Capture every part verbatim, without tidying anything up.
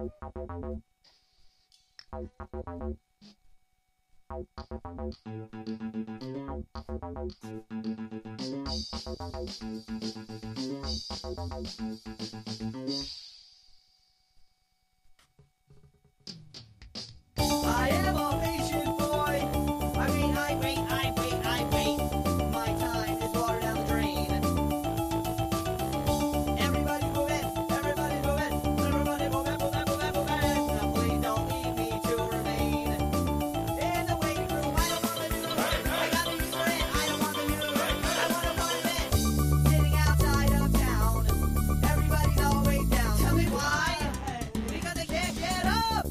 I am a patient boy. I mean, I wait, I wait, I wait. My time is water down the drain. Everybody move in, everybody move in, everybody move in, move in, move in, move in. Now please don't leave me to remain in the waiting room. I don't want to do it. I got to use it. I don't want to do it. I want to run it. Sitting outside of town. Everybody's always down. Tell me why? Because they can't get up.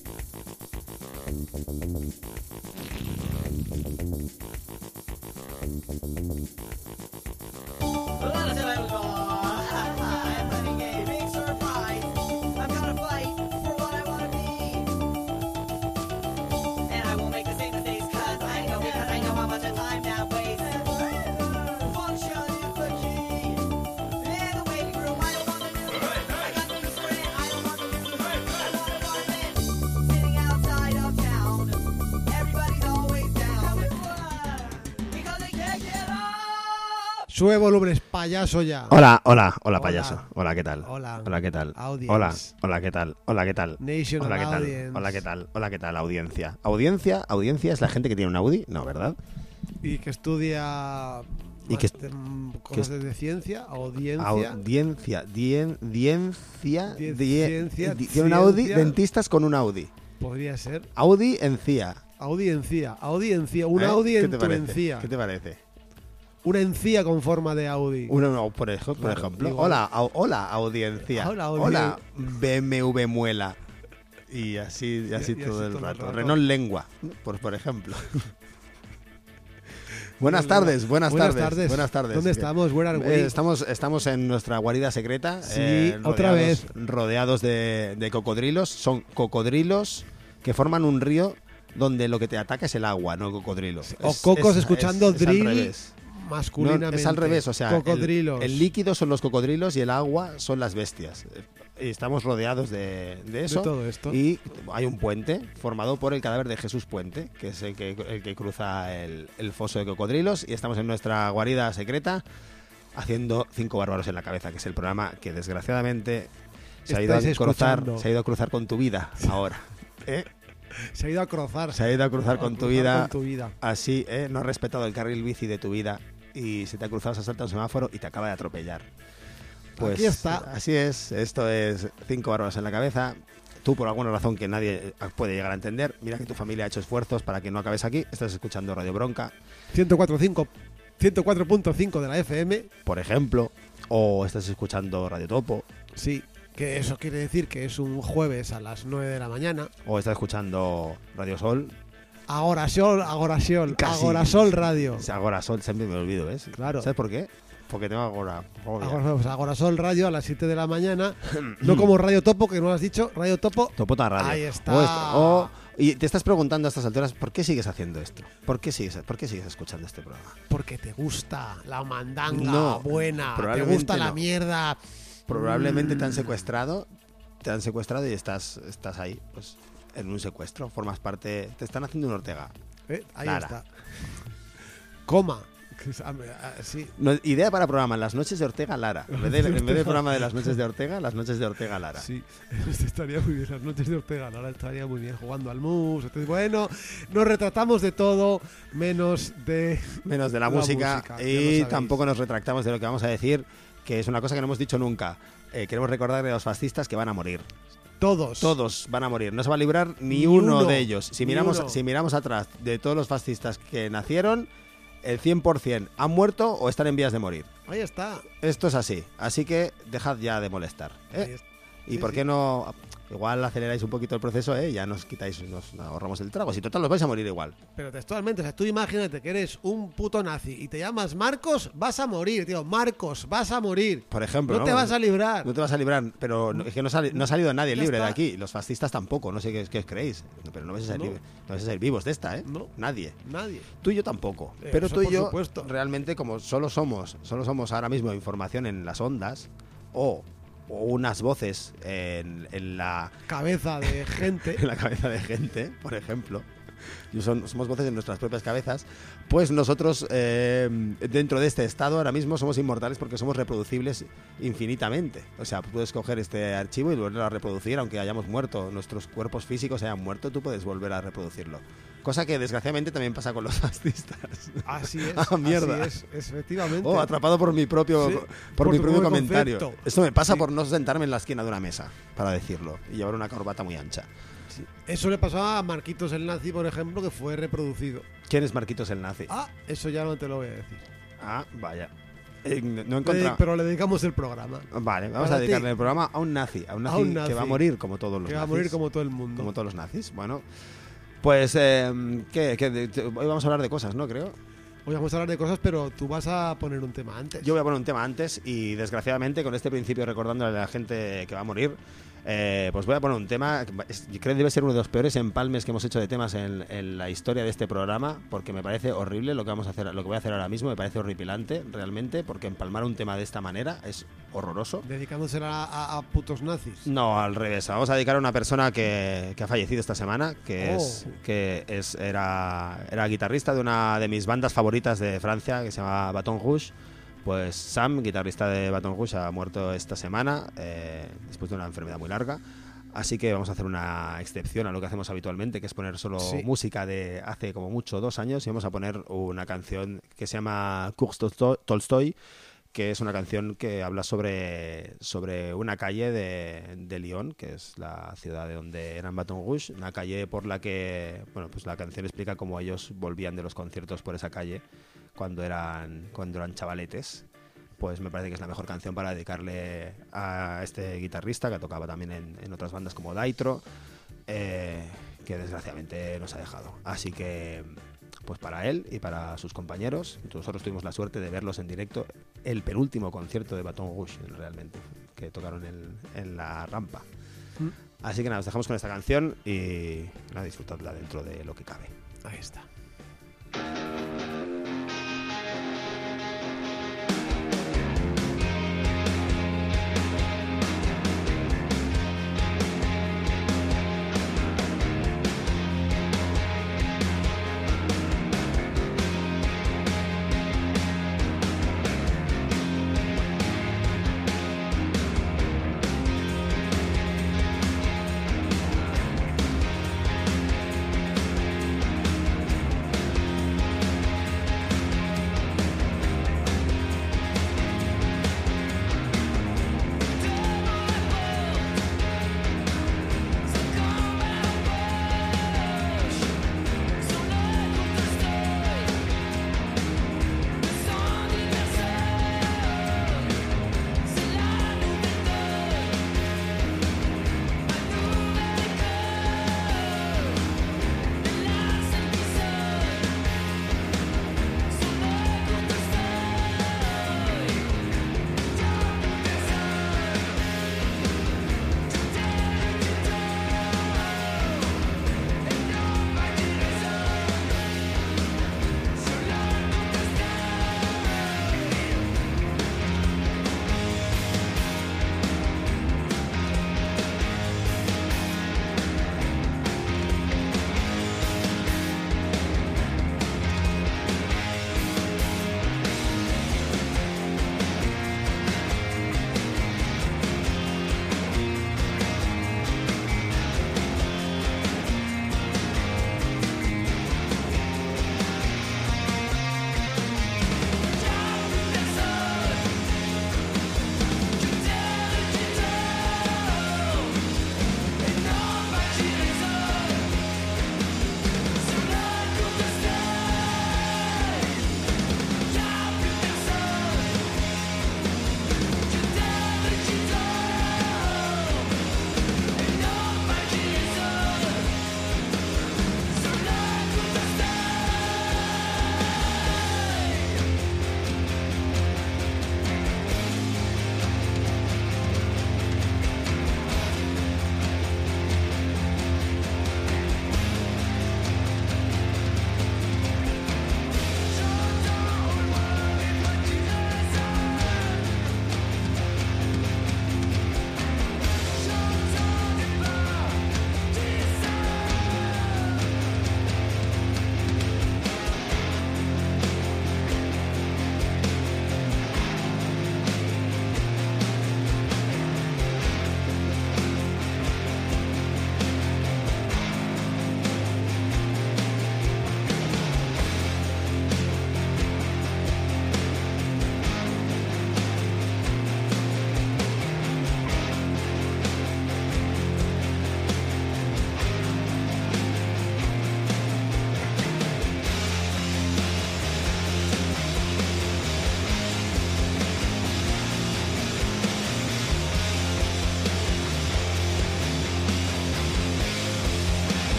I'm running a big surprise. I'm gonna fight for what I wanna be. And I won't make the same mistakes cause I know because I know how much time that wastes. Function is the key. In the waiting room, I don't wanna do it. I got to use it. I don't wanna do it. I wanna run it. Sitting outside of town. Everybody's always down. Because they can't get up. Sube volúmenes, payaso ya. Hola, hola, hola, payaso. Hola, ¿qué tal? Hola. Hola, ¿qué tal? Audience. Hola, hola, ¿qué tal? Hola, ¿qué tal? National Hola, ¿qué tal? audience. Hola, ¿qué tal? Hola, ¿qué tal? Audiencia. Audiencia, audiencia es la gente que tiene un Audi, no, ¿verdad? Y que estudia Y que- máster, mm, cosas que- de ciencia, audiencia. Audiencia, dien, diencia, Dien- die- ciencia, di- tiene un Audi, ciencia. dentistas con un Audi. Podría ser. Audi encía. Audiencia, audiencia, una ¿Eh? Audi ¿Qué en te tu parece? encía. ¿Qué te parece? Una encía con forma de Audi. Uno, no, por, ej- por Claro, ejemplo. igual. Hola, au- hola, audiencia. Hola, audi- Hola, B M W muela. Y así, y así Y- y todo así el todo el rato. rato. Renault lengua, por, por ejemplo. Buenas Buenas tardes, buenas, Buenas tardes, tardes. buenas tardes. ¿Dónde Que- estamos? Where are we? Eh, estamos, estamos en nuestra guarida secreta. Sí, eh, otra rodeados- vez. Rodeados de, de cocodrilos. Son cocodrilos que forman un río donde lo que te ataca es el agua, no cocodrilos. O Es- cocos es- escuchando es- es al drill revés. masculinamente. No, es al revés, o sea, el- Cocodrilos. El, líquido son los cocodrilos y el agua son las bestias. Y estamos rodeados de, de eso. De todo esto. Y hay un puente formado por el cadáver de Jesús Puente, que es el que, el que cruza el, el foso de cocodrilos. Y estamos en nuestra guarida secreta haciendo Cinco Bárbaros en la Cabeza, que es el programa que desgraciadamente se ha ido a Estáis cruzar, escuchando. se ha ido a cruzar con tu vida ahora. ¿Eh? Se ha ido a cruzar. Se ha ido a cruzar A con tu cruzar vida. con tu vida. Así, ¿eh? No has respetado el carril bici de tu vida y se te ha cruzado, se ha saltado un semáforo y te acaba de atropellar. Pues Aquí está. así es, esto es Cinco Bárbaros en la Cabeza. Tú, por alguna razón que nadie puede llegar a entender, mira que tu familia ha hecho esfuerzos para que no acabes aquí. Estás escuchando Radio Bronca, ciento cuatro punto cinco de la F M. por ejemplo, o estás escuchando Radio Topo, Sí, que eso quiere decir que es un jueves a las nueve de la mañana. o estás escuchando Radio Sol. Agorasol, Agorasol, Casi. Agorasol Radio. Agora Sol, siempre me olvido, ¿ves? Claro. ¿Sabes por qué? Porque tengo agora. Agora- pues Agorasol Radio a las siete de la mañana. No como Radio Topo, que no lo has dicho. Radio Topo. Topota Radio. Ahí está. O esto- o- y te estás preguntando a estas alturas, ¿por qué sigues haciendo esto? ¿Por qué sigues, por qué sigues escuchando este programa? Porque te gusta la mandanga No, buena. Te probablemente gusta la no. mierda. Probablemente te han Mm. secuestrado, te han secuestrado y estás, estás ahí, pues, en un secuestro. Formas parte, te están haciendo un Ortega. Eh, Ahí Lara. está. Coma. Que es- ah, ah, sí. No, idea para programa, las noches de Ortega Lara. En vez, de, en vez del programa de las noches de Ortega, las noches de Ortega Lara. Sí, esto estaría muy bien. Las noches de Ortega ahora estaría muy bien jugando al mus. Entonces, bueno, nos retratamos de todo menos de. Menos de la, La música, música, ya lo y sabéis. tampoco nos retractamos de lo que vamos a decir, que es una cosa que no hemos dicho nunca. Eh, queremos recordar a los fascistas que van a morir. Todos. Todos van a morir. No se va a librar ni, Ni uno, uno, de ellos. Si ni miramos, uno. si miramos atrás de todos los fascistas que nacieron, el cien por ciento han muerto o están en vías de morir. Ahí está. Esto es así. Así que dejad ya de molestar. ¿eh? Ahí está. ¿Y Sí, por sí. qué no? Igual aceleráis un poquito el proceso, ¿eh? Ya nos quitáis, nos ahorramos el trago. Si total, los vais a morir igual. Pero textualmente, o sea, tú imagínate que eres un puto nazi y te llamas Marcos, vas a morir, tío. Marcos, vas a morir. Por ejemplo, No te vas a librar. No te vas a librar, pero no- es que no, sali- no ha salido nadie Ya libre de está. aquí. Los fascistas tampoco, no sé qué, qué os creéis. Pero no vais a ser, No. libre- no vais a ser vivos de esta, ¿eh? No. Nadie. Nadie. Tú y yo tampoco. Eh, Pero eso tú y por yo, supuesto. realmente, como solo somos, solo somos ahora mismo información en las ondas, o o unas voces en, en la Cabeza de gente. en la cabeza de gente, por ejemplo, y son, somos voces en nuestras propias cabezas, pues nosotros eh, dentro de este estado ahora mismo somos inmortales porque somos reproducibles infinitamente. O sea, puedes coger este archivo y volverlo a reproducir, aunque hayamos muerto, nuestros cuerpos físicos hayan muerto, tú puedes volver a reproducirlo. Cosa que desgraciadamente también pasa con los fascistas. Así es. Ah, mierda. Así es, efectivamente. Oh, atrapado por mi propio, Sí, por por mi tu propio propio comentario. concepto. Esto me pasa Sí. por no sentarme en la esquina de una mesa, para decirlo, y llevar una corbata muy ancha. Eso le pasó a Marquitos el Nazi, por ejemplo, que fue reproducido. ¿Quién es Marquitos el Nazi? Ah, eso ya no te lo voy a decir. Ah, vaya. Eh, no no he Le- encontrado. pero le dedicamos el programa. Vale, vamos Para a dedicarle ti. el programa a un nazi, a un nazi, un que va a nazi. morir como todos los Que va a nazis. morir como todo el mundo. como todos los nazis. Bueno, pues eh, ¿qué, qué? De- te- hoy vamos a hablar de cosas, ¿no? Creo. Hoy vamos a hablar de cosas, pero tú vas a poner un tema antes. Yo voy a poner un tema antes y desgraciadamente con este principio recordándole a la gente que va a morir, eh, pues voy a poner un tema que es- yo creo que debe ser uno de los peores empalmes que hemos hecho de temas en, en la historia de este programa, porque me parece horrible lo que vamos a hacer, lo que voy a hacer ahora mismo, me parece horripilante realmente, porque empalmar un tema de esta manera es horroroso. Dedicándosela a, a- a putos nazis. No, al revés. Vamos a dedicar a una persona que, que ha fallecido esta semana, que Oh. es que es era, era guitarrista de una de mis bandas favoritas de Francia, que se llama Baton Rouge. Pues Sam, guitarrista de Baton Rouge, ha muerto esta semana eh, después de una enfermedad muy larga. Así que vamos a hacer una excepción a lo que hacemos habitualmente, que es poner solo Sí. música de hace como mucho dos años, y vamos a poner una canción que se llama Cours Tolsto- Tolstoy, que es una canción que habla sobre, sobre una calle de, de Lyon, que es la ciudad de donde eran Baton Rouge, una calle por la que, bueno, pues la canción explica cómo ellos volvían de los conciertos por esa calle cuando eran, cuando eran chavaletes. Pues me parece que es la mejor canción para dedicarle a este guitarrista, que tocaba también en, en otras bandas como Daitro, eh, que desgraciadamente nos ha dejado. Así que, pues para él y para sus compañeros, nosotros tuvimos la suerte de verlos en directo, el penúltimo concierto de Baton Rouge, realmente, que tocaron en, en la rampa. Mm. Así que nada, os dejamos con esta canción y nada, disfrutadla dentro de lo que cabe. Ahí está. Thank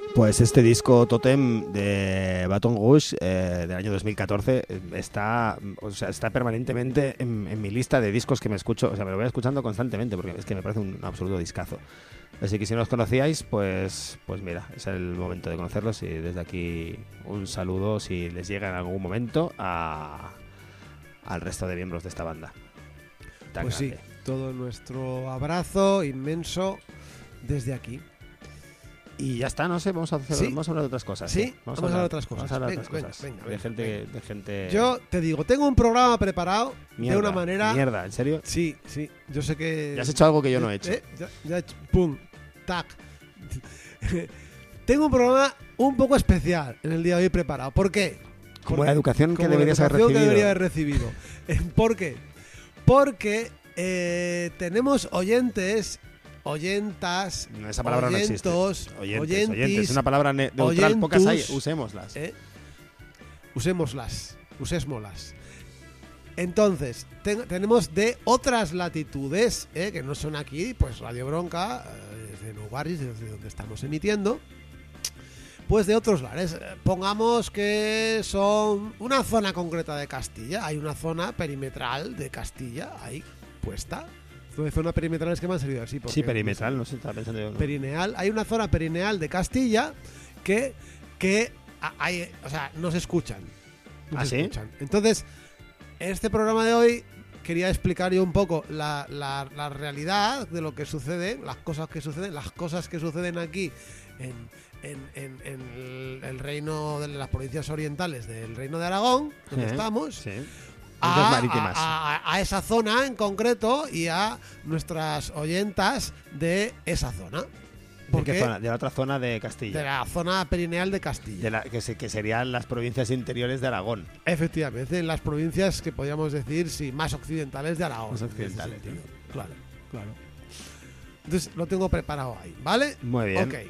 Pues este disco Totem de Baton Rouge eh, del año dos mil catorce eh, está, o sea, está permanentemente en, en mi lista de discos que me escucho, o sea, me lo voy escuchando constantemente porque es que me parece un absoluto discazo. Así que si no los conocíais, pues, pues mira, es el momento de conocerlos y desde aquí un saludo si les llega en algún momento a, al resto de miembros de esta banda. Tan Pues sí, grande. todo nuestro abrazo inmenso desde aquí. Y ya está, no sé, vamos a, hacer, ¿Sí? vamos a hablar de otras cosas. Sí, vamos a hablar de otras Vamos cosas. a hablar de Venga, otras venga, cosas. venga, de, venga, gente, venga. de gente... Yo te digo, tengo un programa preparado Mierda, de una manera... Mierda, ¿en serio? Sí, sí, yo sé que... Ya has hecho algo que yo no he hecho. Eh, ya, ya he hecho. Pum, tac. Tengo un programa un poco especial en el día de hoy preparado. ¿Por qué? Como Porque- la educación que como la deberías haber educación que recibido. debería haber recibido. Eh, ¿Por qué? Porque eh, tenemos oyentes, oyentas, No, esa palabra no existe. oyentos, Oyentes, oyentis, oyentes. Es una palabra ne- neutral, oyentus, pocas hay, usémoslas. ¿eh? Usémoslas, usésmolas. Entonces, ten- tenemos de otras latitudes, ¿eh? Que no son aquí, pues Radio Bronca, eh, desde Nou Barris, desde donde estamos emitiendo, pues de otros lares. Eh, Pongamos que son una zona concreta de Castilla, hay una zona perimetral de Castilla ahí puesta. De zona perimetral es que me han salido así. porque- Sí, perimetral, no sé, estaba pensando yo. ¿no? Perineal, hay una zona perineal de Castilla que, que a- hay, o sea, no se escuchan. No ¿Ah, se sí? escuchan. Entonces, este programa de hoy quería explicar yo un poco la, la- la realidad de lo que sucede, las cosas que suceden, las cosas que suceden aquí en, en- en- en el, el reino de las provincias orientales del reino de Aragón, donde Sí, estamos. Sí. A, Provincias marítimas. a- a- a esa zona en concreto y a nuestras oyentas de esa zona. ¿De Porque qué zona? De la otra zona de Castilla. de la zona perineal de Castilla. De la- que, se- que serían las provincias interiores de Aragón. Efectivamente, en las provincias que podríamos decir, sí, más occidentales de Aragón. Más en ese occidentales, sentido. Claro, claro. Entonces lo tengo preparado ahí, ¿vale? Muy bien. Ok.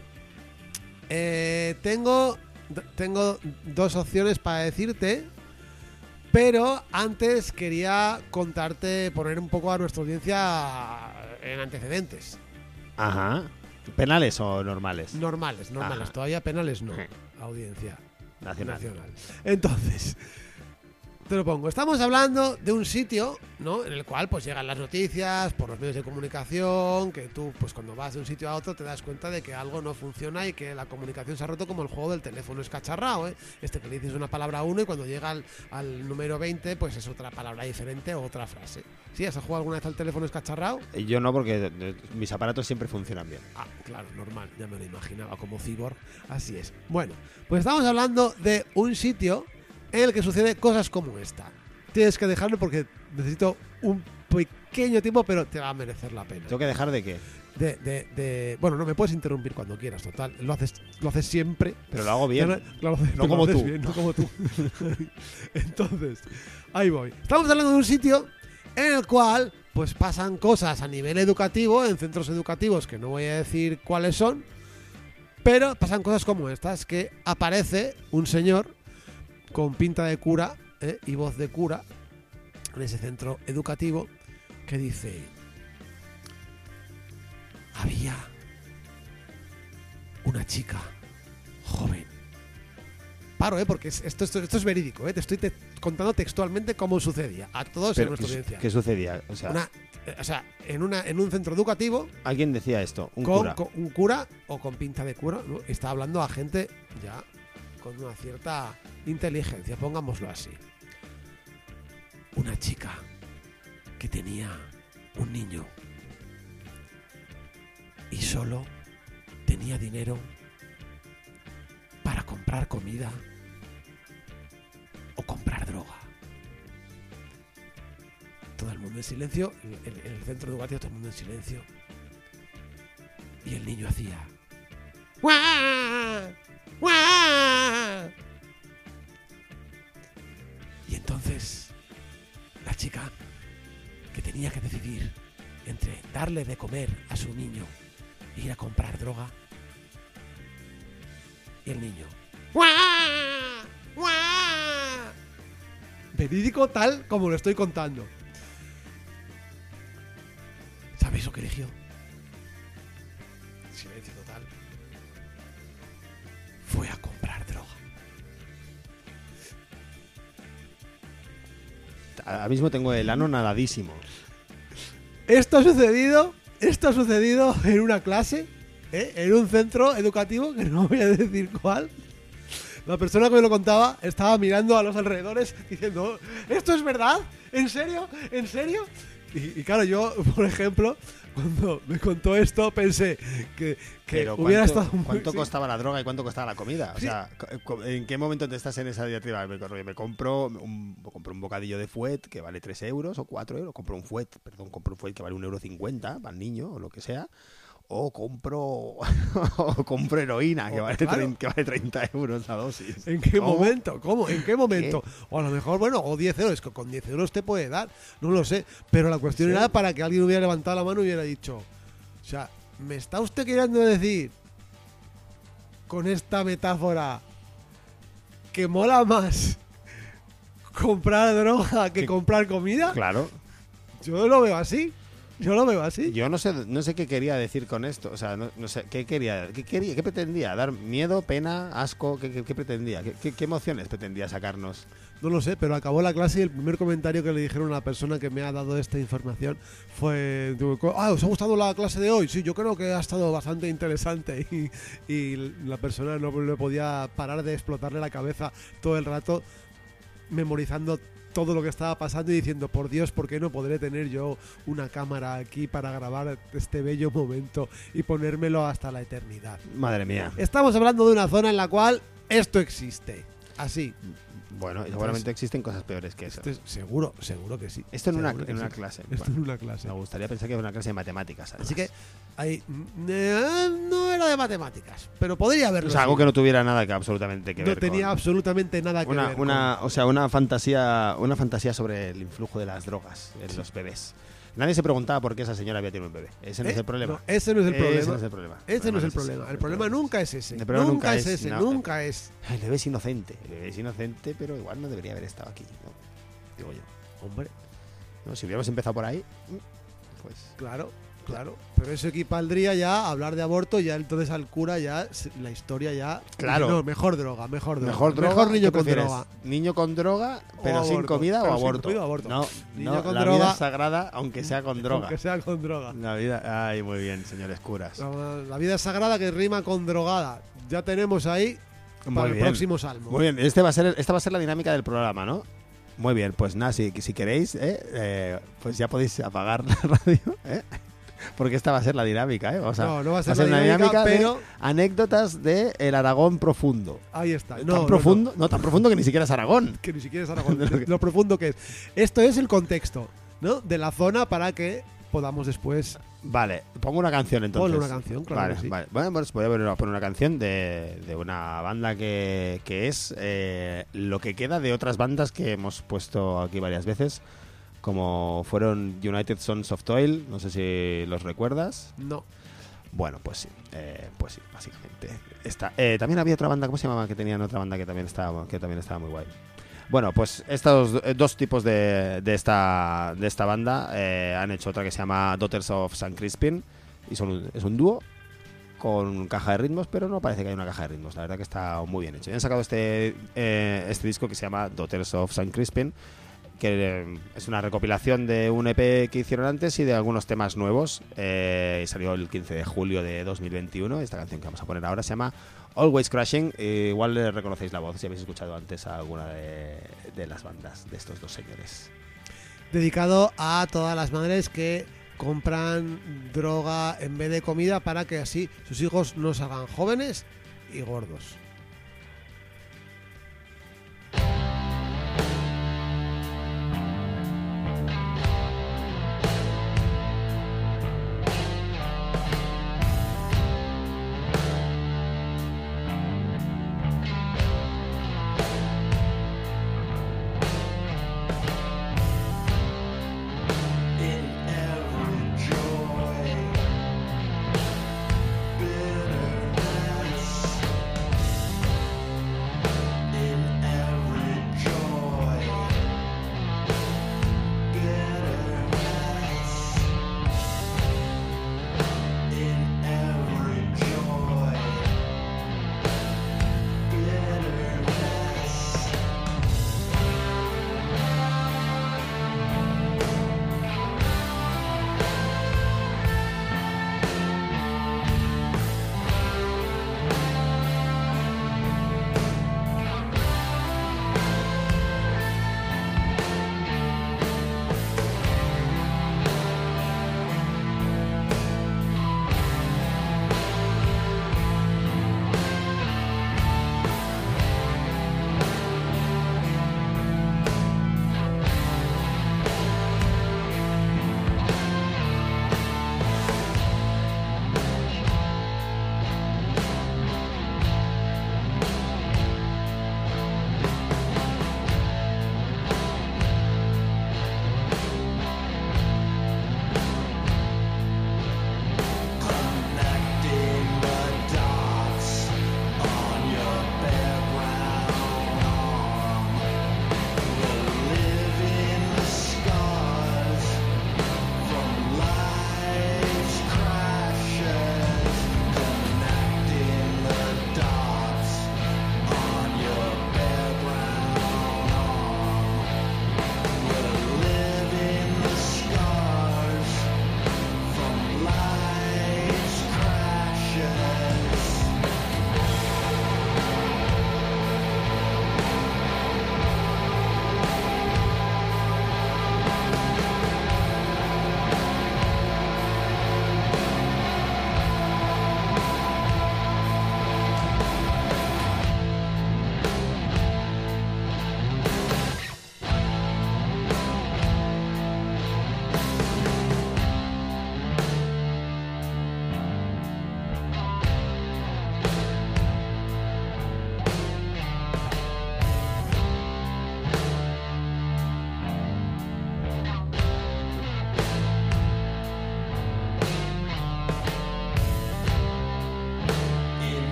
Eh, tengo, d- tengo dos opciones para decirte, pero antes quería contarte, poner un poco a nuestra audiencia en antecedentes. Ajá. ¿Penales o normales? Normales, normales. Ajá. Todavía penales no. Sí. Audiencia Nacional. nacional. Entonces, te lo pongo. Estamos hablando de un sitio, ¿no? En el cual pues llegan las noticias por los medios de comunicación, que tú pues cuando vas de un sitio a otro te das cuenta de que algo no funciona y que la comunicación se ha roto como el juego del teléfono escacharrado, ¿eh? Este que le dices una palabra a uno y cuando llega al, al número veinte pues es otra palabra diferente o otra frase. ¿Sí? ¿Has jugado alguna vez al teléfono escacharrado? Y Yo no, porque eh, mis aparatos siempre funcionan bien. Ah, claro, normal, ya me lo imaginaba como cyborg, así es. Bueno, pues estamos hablando de un sitio en el que sucede cosas como esta. Tienes que dejarlo porque necesito un pequeño tiempo, pero te va a merecer la pena. ¿Tengo que dejar de qué? De, de, de- bueno, no me puedes interrumpir cuando quieras, total. Lo haces, lo haces siempre. Pero lo hago bien. Claro, claro, No lo como haces tú. bien, no como tú. Entonces, ahí voy. Estamos hablando de un sitio en el cual pues pasan cosas a nivel educativo, en centros educativos que no voy a decir cuáles son, pero pasan cosas como estas, que aparece un señor con pinta de cura, ¿eh? Y voz de cura en ese centro educativo que dice: había una chica joven. Paro, ¿eh? Porque es- esto, esto, esto es verídico, ¿eh? Te estoy te- contando textualmente cómo sucedía a todos en Pero, nuestra ¿qué, audiencia. qué sucedía? O sea, Una, eh, o sea, en, una, en un centro educativo alguien decía esto, un con, cura. con un cura o con pinta de cura, ¿no? Está hablando a gente ya con una cierta inteligencia, pongámoslo así. Una chica que tenía un niño y solo tenía dinero para comprar comida o comprar droga. Todo el mundo en silencio, en, en- en el centro educativo todo el mundo en silencio. Y el niño hacía ¡guau! ¡guau! Y entonces la chica, que tenía que decidir entre darle de comer a su niño e ir a comprar droga, y el niño ¡guau! ¡guau! Verídico tal como lo estoy contando. ¿Sabéis lo que eligió? Silencio total. ahora mismo tengo el ano nadadísimo. Esto ha sucedido, esto ha sucedido en una clase, ¿eh? En un centro educativo, que no voy a decir cuál. La persona que me lo contaba estaba mirando a los alrededores diciendo, ¿esto es verdad? ¿En serio? ¿En serio? Y, y claro, yo, por ejemplo, cuando me contó esto, pensé que, que Pero hubiera ¿cuánto, estado muy... ¿cuánto sí. costaba la droga y cuánto costaba la comida? O Sí. sea, co- ¿en qué momento te estás en esa diatriba? Me, corro- me compro un, compro un bocadillo de fuet que vale tres euros o cuatro euros. Compro un fuet, perdón, compro un fuet que vale un euro cincuenta para el niño o lo que sea. O compro, o compro heroína que, O, vale claro. trein- que vale treinta euros la dosis. ¿En qué ¿Cómo? momento? ¿Cómo? ¿En qué momento? O a lo mejor, bueno, o diez euros, que con diez euros te puede dar, no lo sé. Pero la cuestión Sí. era para que alguien hubiera levantado la mano y hubiera dicho, o sea, ¿me está usted queriendo decir con esta metáfora que mola más comprar droga que Que- comprar comida? Claro. Yo lo veo así. Yo lo veo así. Yo no sé, no sé qué quería decir con esto. O sea, no, no sé qué quería, qué quería, qué pretendía. Dar miedo, pena, asco. ¿Qué, qué- qué pretendía? ¿Qué, qué- qué emociones pretendía sacarnos? No lo sé, pero acabó la clase y el primer comentario que le dijeron a la persona que me ha dado esta información fue: ah, ¿os ha gustado la clase de hoy? Sí, yo creo que ha estado bastante interesante. Y, y la persona no le podía parar de explotarle la cabeza todo el rato, memorizando todo lo que estaba pasando y diciendo, por Dios, ¿por qué no podré tener yo una cámara aquí para grabar este bello momento y ponérmelo hasta la eternidad? Madre mía. Estamos hablando de una zona en la cual esto existe. Así. Bueno, y seguramente existen cosas peores que eso. Esto es- seguro, seguro que sí. Esto en una, Seguro que en una sí. clase. Esto Bueno, en una clase. me gustaría pensar que era una clase de matemáticas. Así además. que ahí eh, no era de matemáticas, pero podría haberlo. O sea, algo sido. que no tuviera nada que absolutamente que no ver tenía con absolutamente nada que una, ver. una, con- o sea, una fantasía, una fantasía sobre el influjo de las drogas en los bebés. Nadie se preguntaba por qué esa señora había tenido un bebé. Ese no ¿Eh? es el problema. No, ese no es el Ese problema. no es el problema. Ese no es el ese. problema. El problema nunca es ese. El problema nunca, nunca es es- ese. no. Nunca es. El bebé es inocente. El bebé es inocente, pero igual no debería haber estado aquí. ¿no? Digo yo. Hombre, No, si hubiéramos empezado por ahí, pues. claro, claro. Pero eso equivaldría ya a hablar de aborto, ya entonces al cura ya se- la historia ya. Claro. No, mejor droga, mejor droga. Mejor droga. Mejor niño ¿qué con prefieres? droga. Niño con droga, O pero sin aborto. comida Pero o sin aborto. comida o aborto. No, Niño no, con la droga. vida es sagrada, aunque sea con droga. Aunque sea con droga. La vida, ay, muy bien, señores curas. La, la vida es sagrada que rima con drogada. Ya tenemos ahí Muy para el bien. próximo salmo. Muy bien, este va a ser, esta va a ser la dinámica del programa, ¿no? Muy bien, pues nada, si, si queréis, ¿eh? Eh, pues ya podéis apagar la radio, ¿eh? Porque esta va a ser la dinámica, ¿eh? Vamos a, no, no va a ser, la una dinámica, de pero anécdotas de el Aragón profundo. ahí está. No, tan no, profundo, no. no, tan profundo que ni siquiera es Aragón. Que ni siquiera es Aragón, De lo que- lo profundo que es. Esto es el contexto, ¿no? De la zona para que podamos después. Vale, pongo una canción entonces. Ponle una canción, claro Vale, que sí. vale. Bueno, pues voy a poner, poner una canción de, de una banda que, que es eh, lo que queda de otras bandas que hemos puesto aquí varias veces, como fueron United Sons of Toil, no sé si los recuerdas. No. Bueno, pues sí, eh, pues sí, básicamente. Esta, eh, también había otra banda, ¿cómo se llamaba? Que tenían otra banda que también estaba, que también estaba muy guay. Bueno, pues estos eh, dos tipos de, de, esta, de esta banda eh, han hecho otra que se llama Daughters of San Crispin y son un- es un dúo con caja de ritmos, pero no parece que haya una caja de ritmos. La verdad que está muy bien hecho. Y han sacado este, eh, este disco que se llama Daughters of San Crispin, que eh, es una recopilación de un E P que hicieron antes y de algunos temas nuevos. Eh, y salió el quince de julio de dos mil veintiuno. Esta canción que vamos a poner ahora se llama Always Crashing. Eh, igual le reconocéis la voz si habéis escuchado antes a alguna de, de las bandas de estos dos señores. Dedicado a todas las madres que compran droga en vez de comida para que así sus hijos no se hagan jóvenes y gordos. In every joy, bitterness,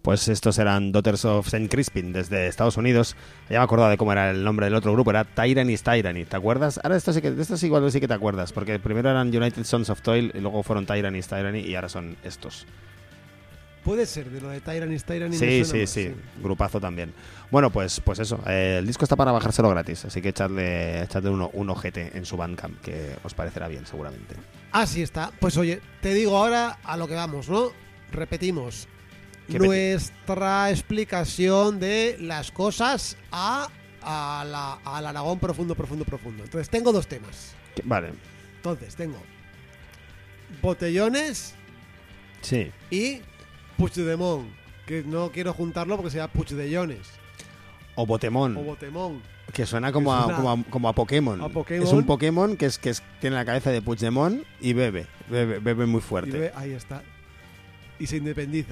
Pues estos eran Daughters of Saint Crispin desde Estados Unidos. Ya me acordaba de cómo era el nombre del otro grupo, era Tyranny's Tyranny, ¿te acuerdas? Ahora esto sí que, de estos igual sí que te acuerdas, porque primero eran United Sons of Toil y luego fueron Tyranny's Tyranny y ahora son estos. Puede ser, de lo de Tyranny's Tyranny. Sí, me sí, suena sí, más, grupazo también. Bueno, pues pues eso, eh, el disco está para bajárselo gratis, así que echadle, echadle uno, un ojete en su Bandcamp, que os parecerá bien seguramente. Así está. Pues oye, te digo ahora a lo que vamos, ¿no? Repetimos. ¿Qué Nuestra explicación de las cosas a, a la, al Aragón profundo, profundo, profundo. Entonces, tengo dos temas. Que- Vale, Entonces, tengo botellones sí. y Puigdemont, que no quiero juntarlo porque sea Puigdellones O Botemón, o Botemón. que suena como a, suena como a, como a Pokémon. a Pokémon. Es un Pokémon que, es, que es, tiene la cabeza de Puigdemont y bebe, bebe, bebe muy Y fuerte. ve, ahí está. Y se independiza.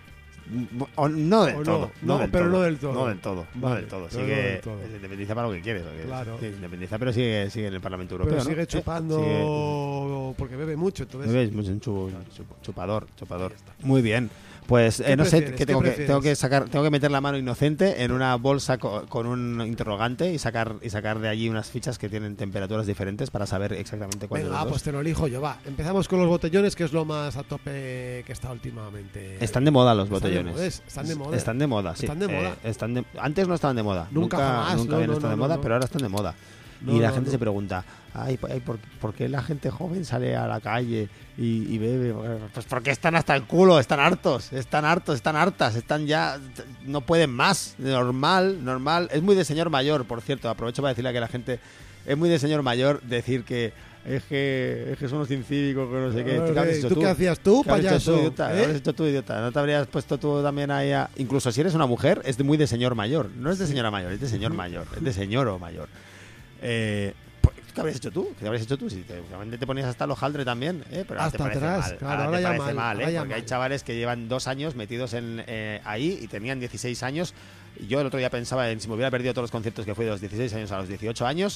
O no del O no, todo. no, del pero todo, no del todo. No del todo. no Vale, del todo. pero Sigue, no del todo. se independiza para lo que quiere. porque Claro. Se independiza, pero sigue, sigue en el Parlamento Europeo. Pero ¿no? sigue ¿Eh? chupando Sigue- porque bebe mucho. Entonces, ¿Ves? Mucho un chu- chup- chupador, chupador. Ahí está. Muy bien. Pues eh, ¿Qué no sé, prefieres? que ¿Qué tengo que prefieres? tengo que sacar, tengo que meter la mano inocente en una bolsa co- con un interrogante y sacar y sacar de allí unas fichas que tienen temperaturas diferentes para saber exactamente cuál de venga, los ah, dos. pues te lo elijo yo, va. Empezamos con los botellones, que es lo más a tope que está últimamente. Están de moda los Están de botellones. moda, están de moda. Están de moda, sí. Están de moda. Eh, están de- Antes no estaban de moda. Nunca jamás, nunca no, habían no, estado no, de moda, no. pero ahora están de moda. No, y la no, gente no. se pregunta, ay, ay, ¿por, por qué la gente joven sale a la calle y, y bebe? Pues porque están hasta el culo, están hartos, están hartos, están hartas, están ya, no pueden más. Normal, normal. Es muy de señor mayor, por cierto. Aprovecho para decirle a que la gente, es muy de señor mayor decir que es que, es que son los incívicos, que no sé qué. ¿Qué habrías hecho ¿Tú qué hacías tú, ¿Qué habrías hecho payaso? tú, idiota? ¿Qué ¿Eh? habrías hecho tú, idiota? ¿No te habrías puesto tú también ahí a... Incluso si eres una mujer, es de- muy de señor mayor. No es de señora mayor, es de señor mayor. Es de señor o mayor. Eh, pues, ¿qué habrías hecho tú? ¿Qué habrías hecho tú? Si te, seguramente te ponías hasta el hojaldre también, ¿eh? Pero ahora Hasta te parece atrás, mal. claro, ahora ahora te ya parece mal, mal, ¿eh? ahora ya Porque hay mal. chavales que llevan dos años metidos en eh, ahí y tenían dieciséis años. Y yo el otro día pensaba en si me hubiera perdido todos los conciertos que fui de los dieciséis años a los dieciocho años.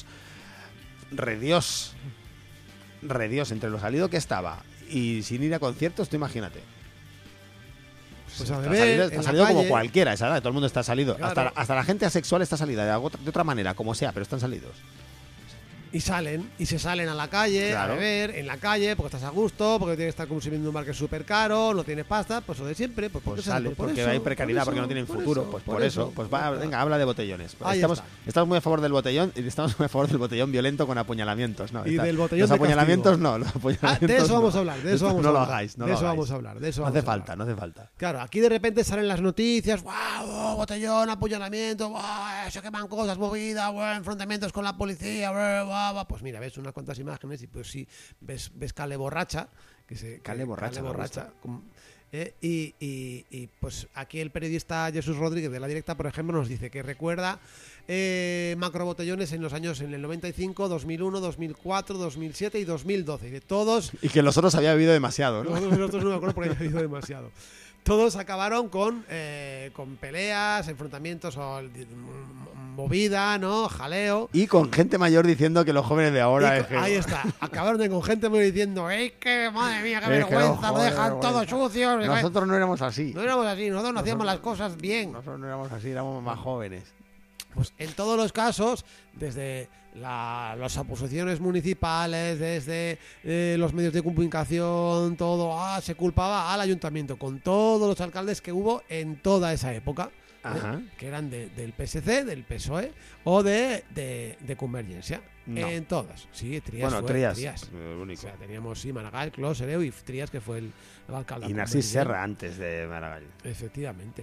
Redios. Redios, entre lo salido que estaba y sin ir a conciertos, tú imagínate. Pues a Está beber, salido, en está la salido como calle. cualquiera, esa edad, todo el mundo está salido. Claro. Hasta, la- hasta la gente asexual está salida de, algo- de otra manera, como sea, pero están salidos. Y salen, y se salen a la calle Claro. a beber, en la calle, porque estás a gusto, porque tienes que estar consumiendo un bar que es súper caro, no tienes pasta, pues lo de siempre. Pues, ¿por Pues qué salen? sale, Por porque eso, hay precariedad, por porque eso, no tienen por futuro. eso, Pues por eso, pues va, ya está. venga, habla de botellones. Pues Ahí estamos, está. estamos muy a favor del botellón y estamos muy a favor del botellón violento con apuñalamientos. ¿no? Y Está- del botellón Los de apuñalamientos castigo. no, los Ah, apuñalamientos de eso no. vamos a hablar, de eso vamos no a lo hablar. hagáis, no de lo eso hagáis. vamos a hablar, de eso No vamos hace a hablar. falta, no hace falta. Claro, aquí de repente salen las noticias, wow, botellón, apuñalamiento, wow, se queman cosas, movida, wow, enfrentamientos con la policía, wow, wow, wow. Pues mira, ves unas cuantas imágenes y pues sí, ves, ves Cale borracha, que se Cale que- borracha, me borracha, como- eh, y, y- y, pues aquí el periodista Jesús Rodríguez de La Directa, por ejemplo, nos dice que recuerda eh, macrobotellones en los años en el noventa y cinco, dos mil uno, dos mil cuatro, dos mil siete y dos mil doce. Y de todos Y que los otros había bebido demasiado, ¿no? los otros no me acuerdo porque había ido demasiado. Todos acabaron con, eh, con peleas, enfrentamientos, o m- movida, ¿no? Jaleo. Y con gente mayor diciendo que los jóvenes de ahora Y es co- que... ahí está. Acabaron de con gente muy diciendo, ¡ey, qué madre mía, qué Es que vergüenza! no, Lo dejan joder, todo vergüenza. sucio. Nosotros no éramos así. No éramos así, nosotros no hacíamos las cosas bien. Nosotros no éramos así, éramos más jóvenes. Pues en todos los casos, desde la- las oposiciones municipales, desde eh, los medios de comunicación, todo, ah, se culpaba al ayuntamiento, con todos los alcaldes que hubo en toda esa época, ¿eh? Ajá. que eran de- del P S C, del P S O E o de, de, de Convergencia. No. En todas. Sí, Trías Bueno, fue, Trías, el O único. sea, teníamos, sí, Maragall, Clos, Ereu y Trías, que fue el, el alcalde. Y Narcís Serra antes de Maragall. Efectivamente.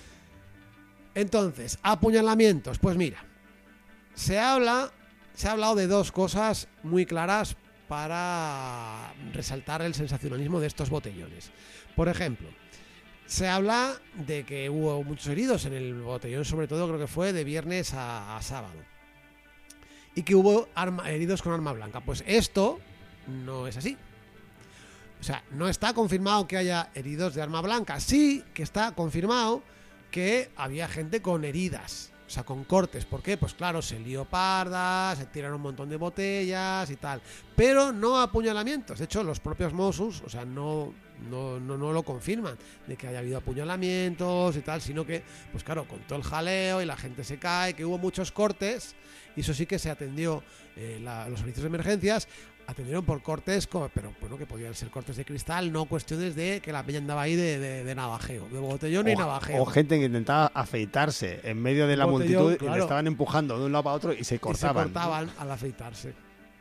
Entonces, apuñalamientos. Pues mira, se habla, se ha hablado de dos cosas muy claras para resaltar el sensacionalismo de estos botellones. Por ejemplo, se habla de que hubo muchos heridos en el botellón, sobre todo creo que fue de viernes a, a sábado. Y que hubo arma- heridos con arma blanca. Pues esto no es así. O sea, no está confirmado que haya heridos de arma blanca. Sí que está confirmado que había gente con heridas. O sea, con cortes. ¿Por qué? Pues claro, se lió parda, se tiraron un montón de botellas y tal. Pero no apuñalamientos. De hecho, los propios Mossos, o sea, no, no, no, no lo confirman de que haya habido apuñalamientos y tal, sino que, pues claro, con todo el jaleo y la gente se cae, que hubo muchos cortes, y eso sí que se atendió, eh, la, los servicios de emergencias atendieron por cortes, como, pero bueno, que podían ser cortes de cristal, no cuestiones de que la peña andaba ahí de, de, de navajeo, de botellón y O, navajeo. o gente que intentaba afeitarse en medio de la Botellón, multitud y claro. le estaban empujando de un lado para otro y se Y se cortaban. cortaban al afeitarse.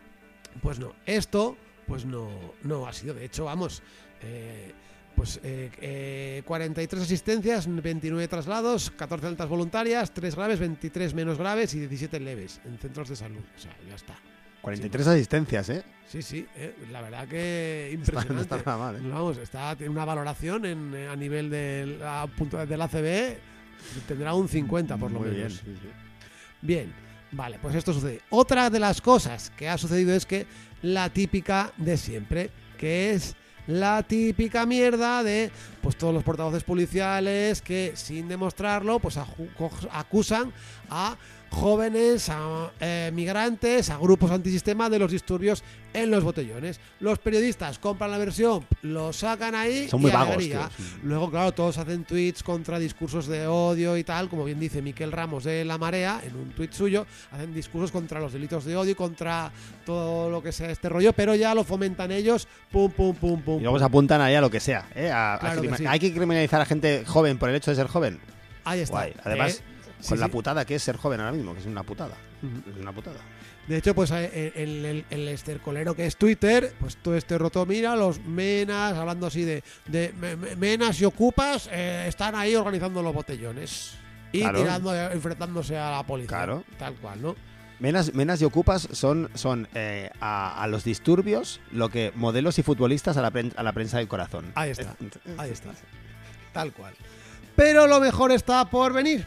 Pues no, esto pues no, no ha sido. De hecho, vamos, eh, pues eh, eh, cuarenta y tres asistencias, veintinueve traslados, catorce altas voluntarias, tres graves, veintitrés menos graves y diecisiete leves en centros de salud. O sea, ya está. cuarenta y tres asistencias, ¿eh? Sí, sí, eh, la verdad que Está- impresionante. no está nada mal, ¿eh? Vamos, está, tiene una valoración en, a nivel del, a punto del A C B, tendrá un cincuenta por lo Muy menos. bien, sí, sí. Bien, vale, pues esto sucede. Otra de las cosas que ha sucedido es que la típica de siempre, que es la típica mierda de pues todos los portavoces policiales que sin demostrarlo pues aju- co- acusan a jóvenes, a eh, migrantes, a grupos antisistema de los disturbios en los botellones. Los periodistas compran la versión, lo sacan ahí Son y muy vagos, alegría. tío, sí. Luego, claro, todos hacen tweets contra discursos de odio y tal, como bien dice Miquel Ramos de La Marea, en un tweet suyo, hacen discursos contra los delitos de odio y contra todo lo que sea este rollo, pero ya lo fomentan ellos, pum, pum, pum, pum. Y luego pum. se apuntan ahí a lo que sea, ¿eh? A- a Claro que crima- sí. Hay que criminalizar a gente joven por el hecho de ser joven. Ahí está. Guay. Además, Eh, sí, con la sí. putada que es ser joven ahora mismo, que es una putada. Ujú. Es una putada. De hecho, pues eh, el, el, el estercolero que es Twitter, pues todo este roto, mira, los menas, hablando así de, de me- me- menas y ocupas, eh, están ahí organizando los botellones y Claro. tirando, eh, enfrentándose a la policía. Claro. Tal cual, ¿no? Menas, menas y ocupas son, son eh, a, a los disturbios lo que modelos y futbolistas a la, pren- a la prensa del corazón. Ahí está, Es- ahí está. Tal cual. Pero lo mejor está por venir.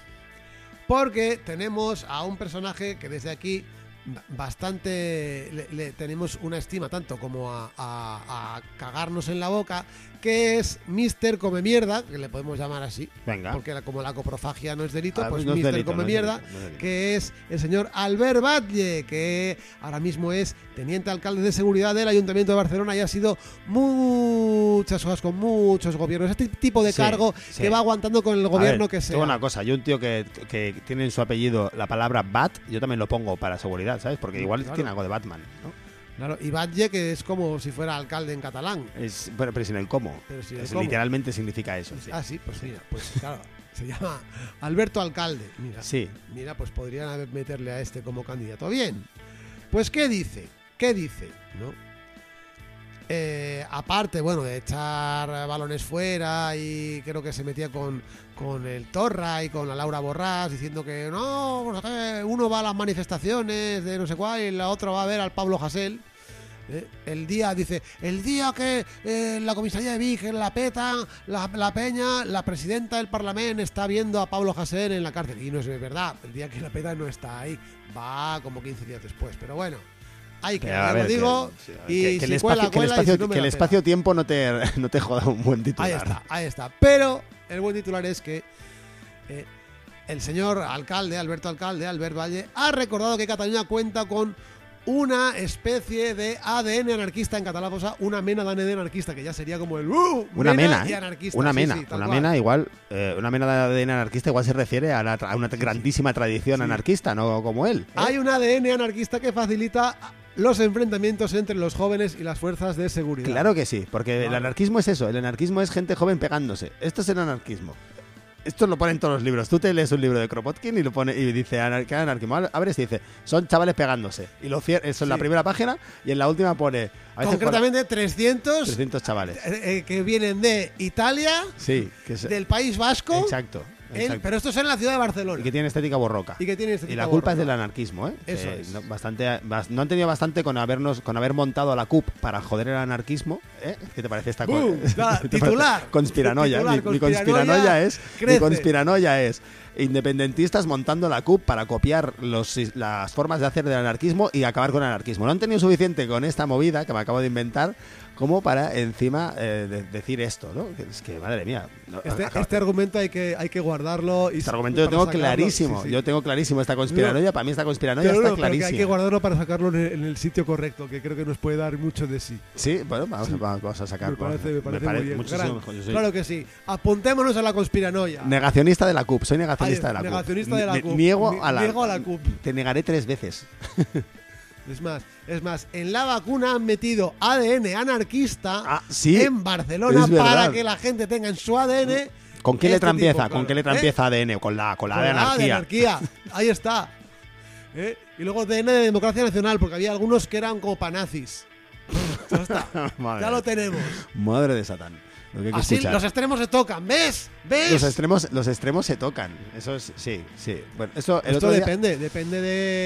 Porque tenemos a un personaje que desde aquí ba- bastante le, le tenemos una estima tanto como a, a- a cagarnos en la boca, que es míster Come Mierda, que le podemos llamar así, Venga. porque la- como la coprofagia no es delito, Ah, pues no es míster delito, Come no es Mierda, delito, no es delito. que es el señor Albert Batlle, que ahora mismo es teniente alcalde de seguridad del Ayuntamiento de Barcelona y ha sido muchas cosas con muchos gobiernos. Este tipo de Sí, cargo sí. que va aguantando con el A gobierno ver, que te sea. digo una cosa, yo un tío que, que tiene en su apellido la palabra Bat, yo también lo pongo para seguridad, ¿sabes? Porque igual Claro. tiene algo de Batman, ¿no? Claro, y Batlle, que es como si fuera alcalde en catalán. Es, pero, pero sin el cómo. Pero sin el Es- cómo. literalmente significa eso. Sí. Ah, sí, pues mira, pues claro, se llama Alberto Alcalde. Mira, Sí. mira, pues podrían haber- meterle a este como candidato. Bien, pues ¿qué dice? ¿Qué dice? ¿No? Eh, aparte, bueno, de echar balones fuera y creo que se metía con, con el Torra y con la Laura Borràs diciendo que no, no sé qué, uno va a las manifestaciones de no sé cuál y la otra va a ver al Pablo Hasél. ¿eh? El día, dice, el día que eh, la comisaría de Vic la peta, la, la peña, la presidenta del Parlamento está viendo a Pablo Hasél en la cárcel. Y no es verdad, el día que la peta no está ahí, va como quince días después. Pero bueno, hay que, Pero, a ya ver, lo digo, que- sí, a ver, y que- que el si espacio, cuela, que el cuela, y espacio- si no me que el la pela. espacio-tiempo no te, no te joda un buen titular. Ahí está, ahí está. Pero el buen titular es que eh, el señor alcalde, Alberto Alcalde, Albert Batlle, ha recordado que Cataluña cuenta con una especie de A D N anarquista en catalán, o sea, una mena de A D N anarquista, que ya sería como el uh, Una mena, y ¿eh? anarquista. Una Sí, mena, sí, tal una cual. mena igual, eh, una mena de A D N anarquista igual se refiere a, la tra- a una grandísima tradición anarquista, no como él. ¿eh? Hay un A D N anarquista que facilita los enfrentamientos entre los jóvenes y las fuerzas de seguridad. Claro que sí, porque el Claro. anarquismo es eso, el anarquismo es gente joven pegándose. Esto es el anarquismo. Esto lo ponen todos los libros. Tú te lees un libro de Kropotkin y lo pone y dice anar- ¿qué anarquismo? Abres y dice, son chavales pegándose. Y lo cier- eso en la Sí. primera página y en la última pone a veces Concretamente trescientos, pone trescientos chavales. eh, eh, que vienen de Italia, Sí, que es, del País Vasco, exacto, en- exacto. pero esto es en la ciudad de Barcelona. Y que tiene estética borroca. Y que tiene Y estética la culpa es borroca. del anarquismo, ¿eh? Eso Que es. no, bastante, bas- no han tenido bastante con habernos, con haber montado la C U P para joder el anarquismo, ¿eh? ¿Qué te parece esta ¡Bum! cosa? Da, ¿Qué te titular. parece? Conspiranoia. Titular, mi, mi conspiranoia conspiranoia es, mi crece. conspiranoia es independentistas montando la C U P para copiar los, las formas de hacer del anarquismo y acabar con el anarquismo. No han tenido suficiente con esta movida que me acabo de inventar como para encima eh, de- decir esto, ¿no? Que Es que, madre mía. no, Este, acaba- este argumento hay que, hay que guardarlo. Y este argumento yo para tengo sacarlo. clarísimo. Sí, sí. Yo tengo clarísimo esta conspiranoia. Para mí esta conspiranoia Pero, está no, pero que hay que clarísima. guardarlo para sacarlo en el, en el sitio correcto, que creo que nos puede dar mucho de sí. Sí, bueno, vamos, Sí. vamos- vamos a sacar. Me parece, me parece pare- muy bien. muchísimo Gran. mejor. Yo soy Claro que sí. Apuntémonos a la conspiranoia. negacionista de la C U P. Soy negacionista Ay, de la negacionista C U P. de la Me- C U P. Niego Ni- a la, niego a la C U P. Te negaré tres veces. Es más, es más, en la vacuna han metido A D N anarquista Ah, sí. en Barcelona Es verdad. para que la gente tenga en su A D N. ¿Con qué este letra tipo, empieza? claro. ¿Con qué letra ¿Eh? empieza A D N? Con la, con la Con de la A de anarquía. anarquía. Ahí está. ¿Eh? Y luego D N de democracia nacional, porque había algunos que eran como panazis. Ya está. Madre, Ya lo tenemos. madre de Satán. Lo que hay que Así escuchar. los extremos se tocan, ¿ves? ¿Ves? Los extremos, los extremos se tocan. Eso es, sí, sí. Bueno, eso el Esto otro día- depende, depende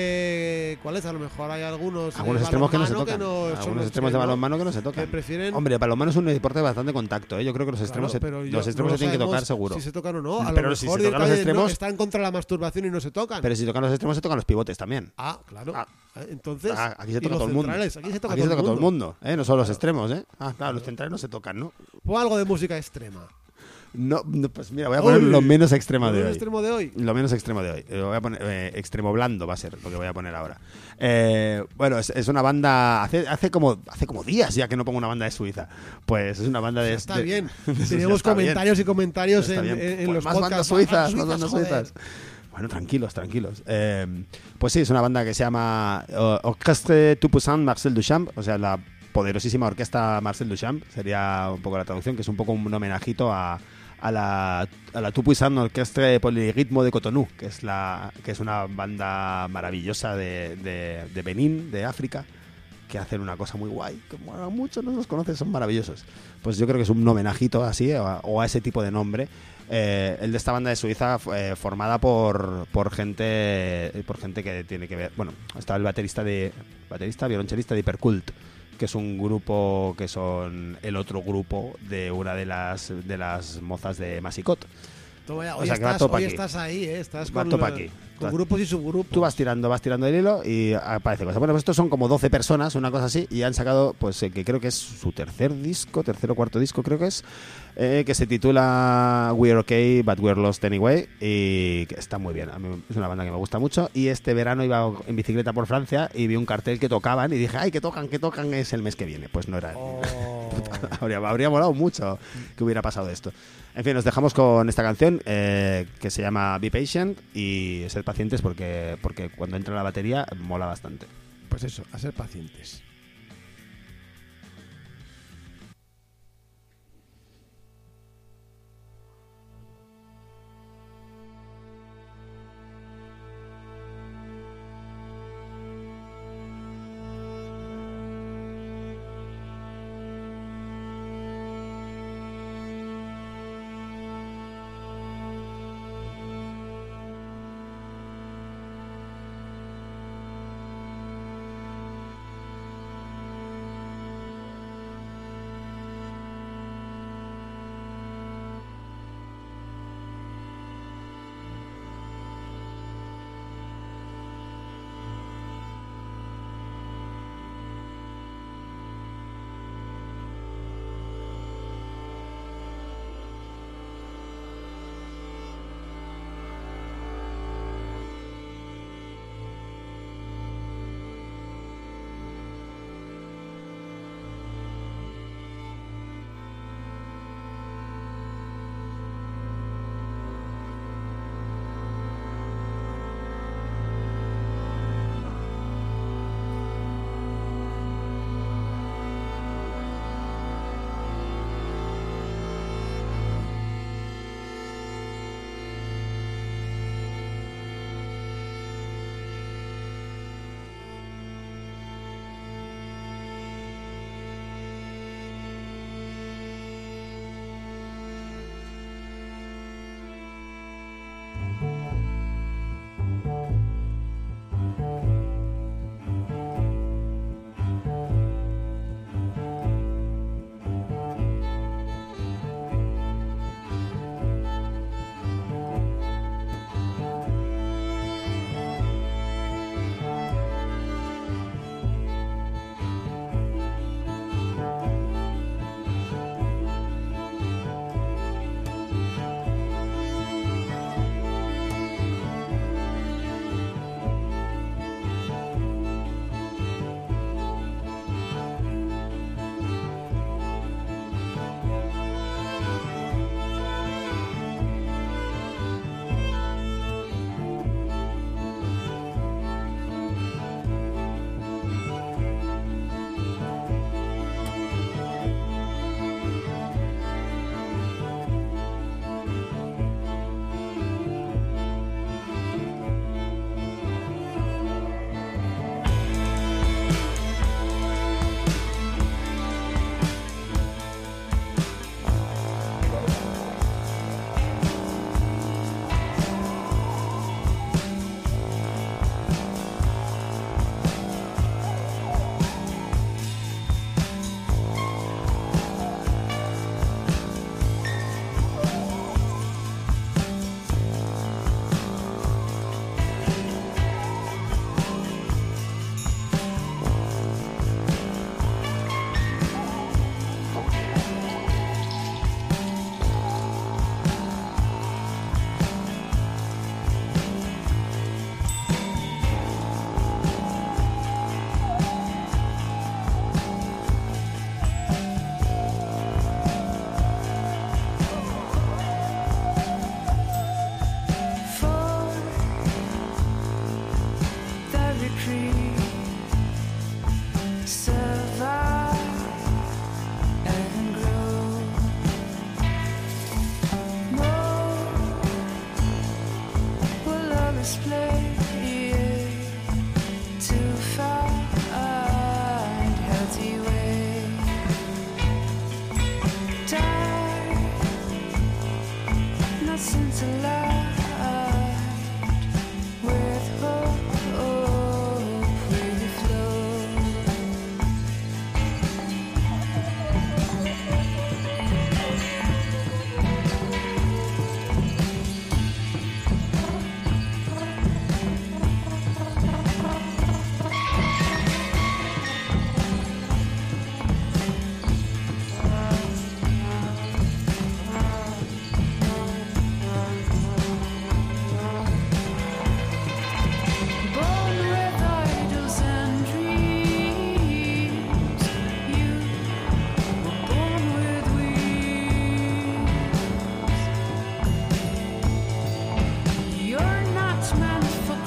de cuáles. A lo mejor hay algunos. de algunos extremos que no se balonmano tocan. no son algunos los extremos que de no- balonmano que no se tocan. que prefieren. Hombre, el balonmano es un deporte de bastante contacto, ¿eh? Yo creo que los extremos, Claro, se, pero yo- los extremos no se tienen que sabemos tocar seguro. Si se tocan o no. A Pero lo si mejor se tocan los directamente no, extremos- están contra la masturbación y no se tocan. Pero si tocan los extremos, se tocan los pivotes también. Ah, claro. Ah. Eh, Entonces. Ah, aquí se y toca los todo el mundo. centrales, Aquí se toca, Aquí todo, se toca el todo el mundo. mundo, ¿eh? No solo los extremos, ¿eh? Ah, claro, los centrales no se tocan, ¿no? Pon algo de música extrema. No, no, pues mira, voy a poner Uy, lo menos extremo de ¿El hoy. extremo de hoy? Lo menos extremo de hoy. Eh, Voy a poner, eh, extremo blando va a ser lo que voy a poner ahora. Eh, bueno, es, es una banda. Hace, hace, como, hace como días ya que no pongo una banda de Suiza. Pues es una banda de. Ya está de- bien. Eso ya Teníamos está bien. comentarios y comentarios Ya está en, bien. en- en Pues los más podcasts. bandas suizas, más Ah, bandas joder. suizas. Bueno, tranquilos, tranquilos. Eh, pues sí, es una banda que se llama uh, Orchestre Tout Puissant Marcel Duchamp, o sea, la poderosísima orquesta Marcel Duchamp, sería un poco la traducción, que es un poco un homenajito a, a la, a la Tout Puissant Orchestre Polyrhythme de Cotonou, que es, la, que es una banda maravillosa de, de, de Benín, de África, que hacen una cosa muy guay, que mola mucho, no los conoces, son maravillosos. Pues yo creo que es un homenajito así, o a, o a ese tipo de nombre. Eh, el de esta banda de Suiza eh, formada por, por gente por gente que tiene que ver, bueno, está el baterista de baterista, violonchelista de Hypercult, que es un grupo que son el otro grupo de una de las de las mozas de Masicot. Toma ya, O hoy sea, que va estás, todo pa' hoy aquí. estás ahí, ¿eh? Estás Va con, todo pa' la- aquí. con grupos y subgrupos. Tú vas tirando, vas tirando el hilo y aparece cosas. Bueno, pues estos son como doce personas, una cosa así, y han sacado, pues, eh, que creo que es su tercer disco, tercer o cuarto disco, creo que es, eh, que se titula We're Okay, But We're Lost Anyway, y que está muy bien. A mí es una banda que me gusta mucho. Y este verano iba en bicicleta por Francia y vi un cartel que tocaban y dije, ay, que tocan, que tocan, es el mes que viene. Pues no era. Oh. habría, habría molado mucho que hubiera pasado esto. En fin, nos dejamos con esta canción eh, que se llama Be Patient y sed pacientes porque, porque cuando entra la batería mola bastante. Pues eso, a ser pacientes. innocence alive with hope we flow. Born with idols and dreams, you were born with wings. You're not meant for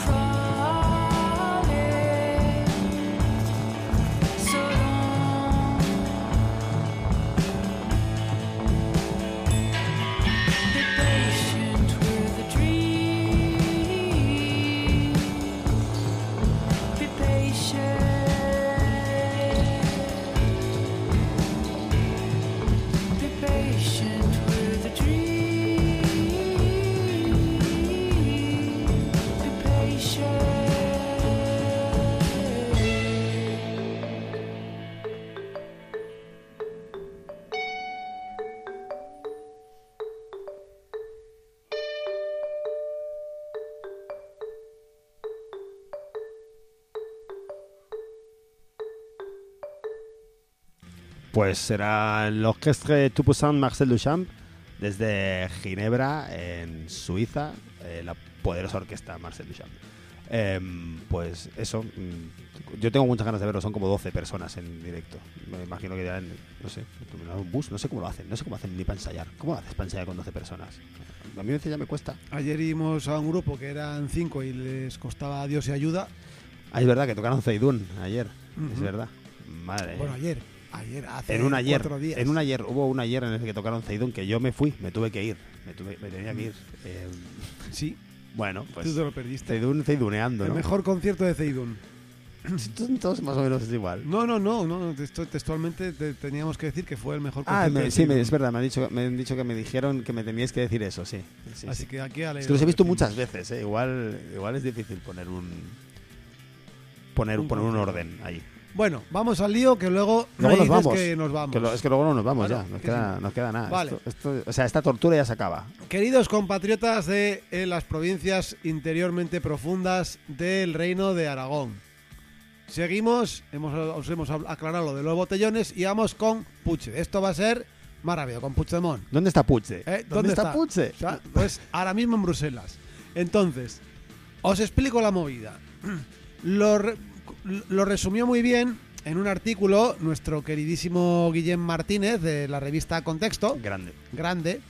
crawling, so don't be patient with the dream. Be patient. Be patient with the dream. Be patient. Pues será el Orchestre Tout-Puissant Marcel Duchamp desde Ginebra, en Suiza, eh, la poderosa orquesta Marcel Duchamp. Eh, pues eso, mm, yo tengo muchas ganas de verlo, son como doce personas en directo. Me imagino que ya en, no sé, en un bus, no sé cómo lo hacen, no sé cómo hacen ni para ensayar. ¿Cómo lo haces para ensayar con doce personas? A mí a veces ya me cuesta. Ayer íbamos a un grupo que eran cinco y les costaba Dios y ayuda. Ah, es verdad que tocaron Zeidun ayer, es Ujú. verdad. Madre Bueno, mía. ayer, ayer, hace En un ayer, cuatro días. en un ayer, hubo un ayer en el que tocaron Zeidun que yo me fui, me tuve que ir, me, tuve, me tenía que ir. Eh, Sí, bueno, pues tú te lo perdiste. Zeidun, Zeiduneando, El ¿no? mejor concierto de Zeidun. Todos- Todos más o menos es igual. No, no, no, no, esto textualmente te- teníamos que decir que fue el mejor Ah, concierto me- de sí, me- Zeidun. es verdad, me han, dicho, me han dicho que me dijeron que me teníais que decir eso, sí. sí, Así sí. que aquí a Es que los he visto muchas veces, ¿eh? igual, igual es difícil poner un poner, Un poner un concierto. orden ahí. Bueno, vamos al lío que luego, Luego me nos dices vamos. que nos vamos. Que lo- es que luego no nos vamos Claro, ya, nos que queda, sí. nos queda nada. Vale. Esto- esto- o sea, esta tortura ya se acaba. Queridos compatriotas de eh, las provincias interiormente profundas del Reino de Aragón. Seguimos, hemos, os hemos aclarado lo de los botellones y vamos con Puche. Esto va a ser más rápido, con Puigdemont. ¿Dónde está Puche? ¿Eh? ¿Dónde, está, Puche? O sea, pues ahora mismo en Bruselas. Entonces, os explico la movida. Lo, re- lo resumió muy bien en un artículo nuestro queridísimo Guillem Martínez de la revista Contexto, Grande. grande.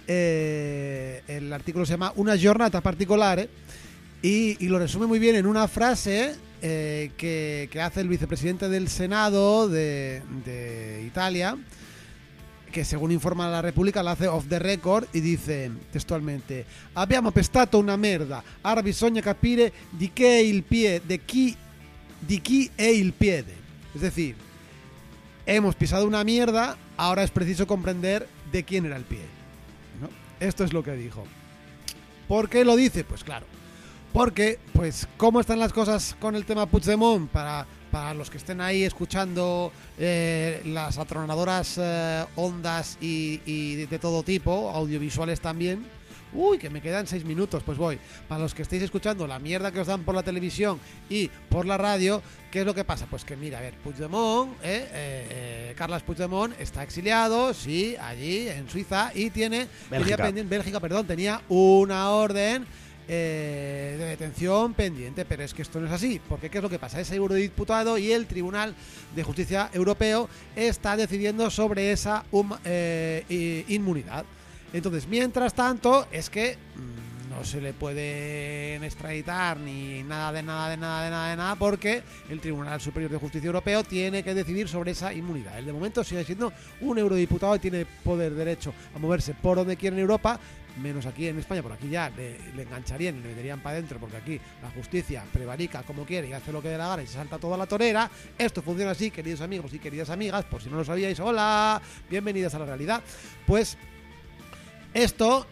Eh, el artículo se llama Una giornata particolare y, y lo resume muy bien en una frase eh, que, que hace el vicepresidente del Senado de, de Italia, che según informa la Repubblica la hace off the record e dice testualmente: abbiamo pestato una merda, ora bisogna capire di che è il pie, de chi, di chi è il piede. Es decir, hemos pisado una mierda, ahora es preciso comprender de quién era el pie, ¿no? Esto es lo que dijo. ¿Por qué lo dice? Pues claro, porque, pues, ¿cómo están las cosas con el tema Puigdemont? Para, para los que estén ahí escuchando eh, las atronadoras eh, ondas y, y de, de todo tipo, audiovisuales también. Uy, que me quedan seis minutos, pues voy. Para los que estéis escuchando la mierda que os dan por la televisión y por la radio, ¿qué es lo que pasa? Pues que mira, a ver, Puigdemont, eh, eh, eh, Carles Puigdemont está exiliado, sí, allí en Suiza y tiene Bélgica. tenía pendi- Bélgica, perdón, tenía una orden eh, de detención pendiente, pero es que esto no es así, porque ¿qué es lo que pasa? Es eurodiputado y el Tribunal de Justicia Europeo está decidiendo sobre esa um, eh, i- inmunidad. Entonces, mientras tanto, es que mmm, no se le pueden extraditar ni nada de nada de nada de nada de nada porque el Tribunal Superior de Justicia Europeo tiene que decidir sobre esa inmunidad. Él de momento sigue siendo un eurodiputado y tiene poder derecho a moverse por donde quiera en Europa, menos aquí en España, por aquí ya le, le engancharían y le meterían para adentro porque aquí la justicia prevarica como quiere y hace lo que dé la gana y se salta toda la torera. Esto funciona así, queridos amigos y queridas amigas, por si no lo sabíais. Hola, bienvenidas a la realidad. Pues esto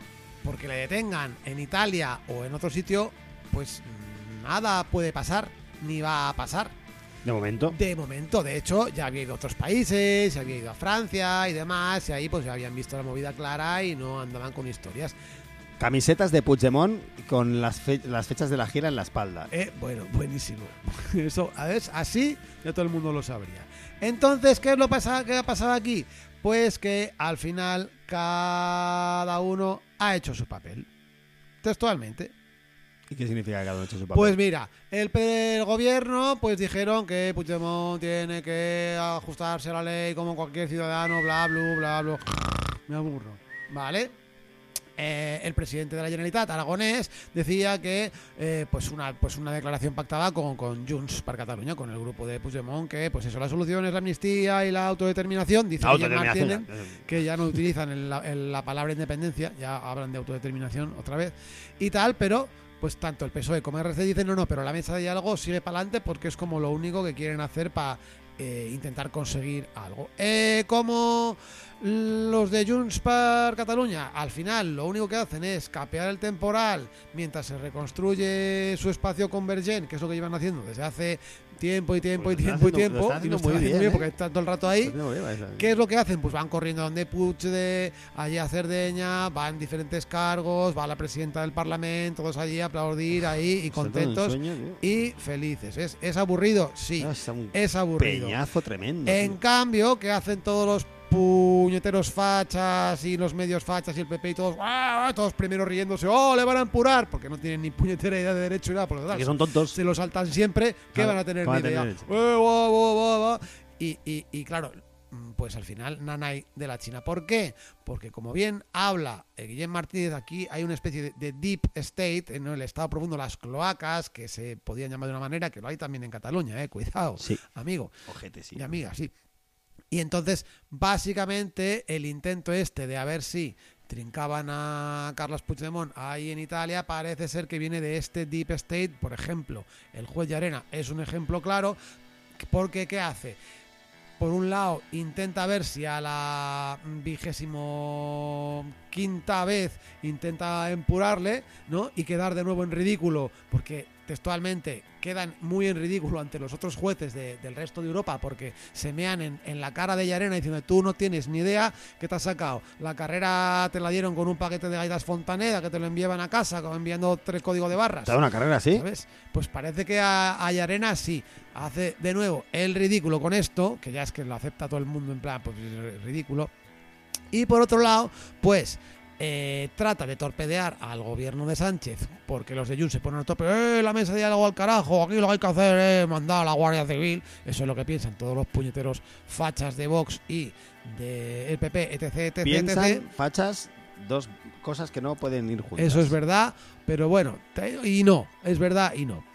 porque le detengan en Italia o en otro sitio, pues nada puede pasar, ni va a pasar. De momento. De momento, de hecho, ya había ido a otros países, ya había ido a Francia y demás, y ahí pues ya habían visto la movida clara y no andaban con historias. Camisetas de Puigdemont con las, fe- las fechas de la gira en la espalda. Eh, bueno, buenísimo. Eso, a ver, así ya todo el mundo lo sabría. Entonces, ¿qué es lo pasa, qué ha pasado aquí? Pues que al final cada uno ha hecho su papel. Textualmente. ¿Y qué significa que cada uno ha hecho su papel? Pues mira, el, el gobierno pues dijeron que Puigdemont tiene que ajustarse a la ley como cualquier ciudadano, bla, bla, bla, bla. Me aburro. ¿Vale? Eh, el presidente de la Generalitat, Aragonés, decía que eh, pues una pues una declaración pactada con, con Junts per Catalunya, con el grupo de Puigdemont, que pues eso, la solución es la amnistía y la autodeterminación. Dice Guillem Autodeterminación. Martínez que ya no utilizan el- la, el- la palabra independencia, ya hablan de autodeterminación otra vez y tal, pero pues tanto el P S O E como el R C dicen no, no, pero la mesa de diálogo sigue para adelante porque es como lo único que quieren hacer para eh, intentar conseguir algo. Eh, como los de Junts per Catalunya, al final lo único que hacen es capear el temporal mientras se reconstruye su espacio convergent, que es lo que llevan haciendo desde hace tiempo y tiempo Pues y lo están tiempo y haciendo- tiempo, lo están y lo haciendo están muy haciendo bien, porque ¿eh? están todo el rato ahí. No, no, no, no. ¿Qué es lo que hacen? Pues van corriendo donde Puigde, allí a Cerdeña, van diferentes cargos, va la presidenta del Parlamento, todos allí a aplaudir ahí y Está todo un contentos sueño, tío. y felices. ¿Es, es aburrido? Sí, Ah, está un es aburrido. peñazo tremendo. En tío. cambio, ¿qué hacen todos los puñeteros fachas y los medios fachas y el P P y todos, ¡ah! Todos primero riéndose, ¡oh, le van a empurar! Porque no tienen ni puñetera idea de derecho ni nada, por lo Que tanto, son tontos. se lo saltan siempre, ¿qué Claro, van a tener van ni a idea? tener- Eh, guau, guau, guau, guau. Y, y, y claro, mm, pues al final nanay de la China. ¿Por qué? Porque como bien habla eh, Guillem Martínez, aquí hay una especie de, de deep state, en el estado profundo, las cloacas, que se podían llamar de una manera, que lo hay también en Cataluña, eh, cuidado, Sí. amigo Ojete, sí. y amiga, sí. Y entonces, básicamente, el intento este de a ver si trincaban a Carles Puigdemont ahí en Italia parece ser que viene de este deep state. Por ejemplo, el juez Llarena es un ejemplo claro, porque ¿qué hace? Por un lado, intenta ver si a la vigésimo quinta vez intenta empurarle, ¿no? Y quedar de nuevo en ridículo, porque textualmente quedan muy en ridículo ante los otros jueces de- del resto de Europa, porque se mean en, en la cara de Llarena diciendo, tú no tienes ni idea que te has sacado. La carrera te la dieron con un paquete de gaitas Fontaneda que te lo enviaban a casa, como enviando tres códigos de barras. ¿Te da una carrera así? ¿Sabes? Pues parece que a, a Llarena sí hace de nuevo el ridículo con esto, que ya es que lo acepta todo el mundo en plan, pues es ridículo. Y por otro lado, pues eh, trata de torpedear al gobierno de Sánchez, porque los de Junts se ponen a tope, ¡eh, la mesa de diálogo al carajo! Aquí lo que hay que hacer es mandar a la Guardia Civil. Eso es lo que piensan todos los puñeteros fachas de Vox y del P P, etc, etc, Piensan, etcétera. fachas, dos cosas que no pueden ir juntas. Eso es verdad, pero bueno, te- y no, es verdad y no.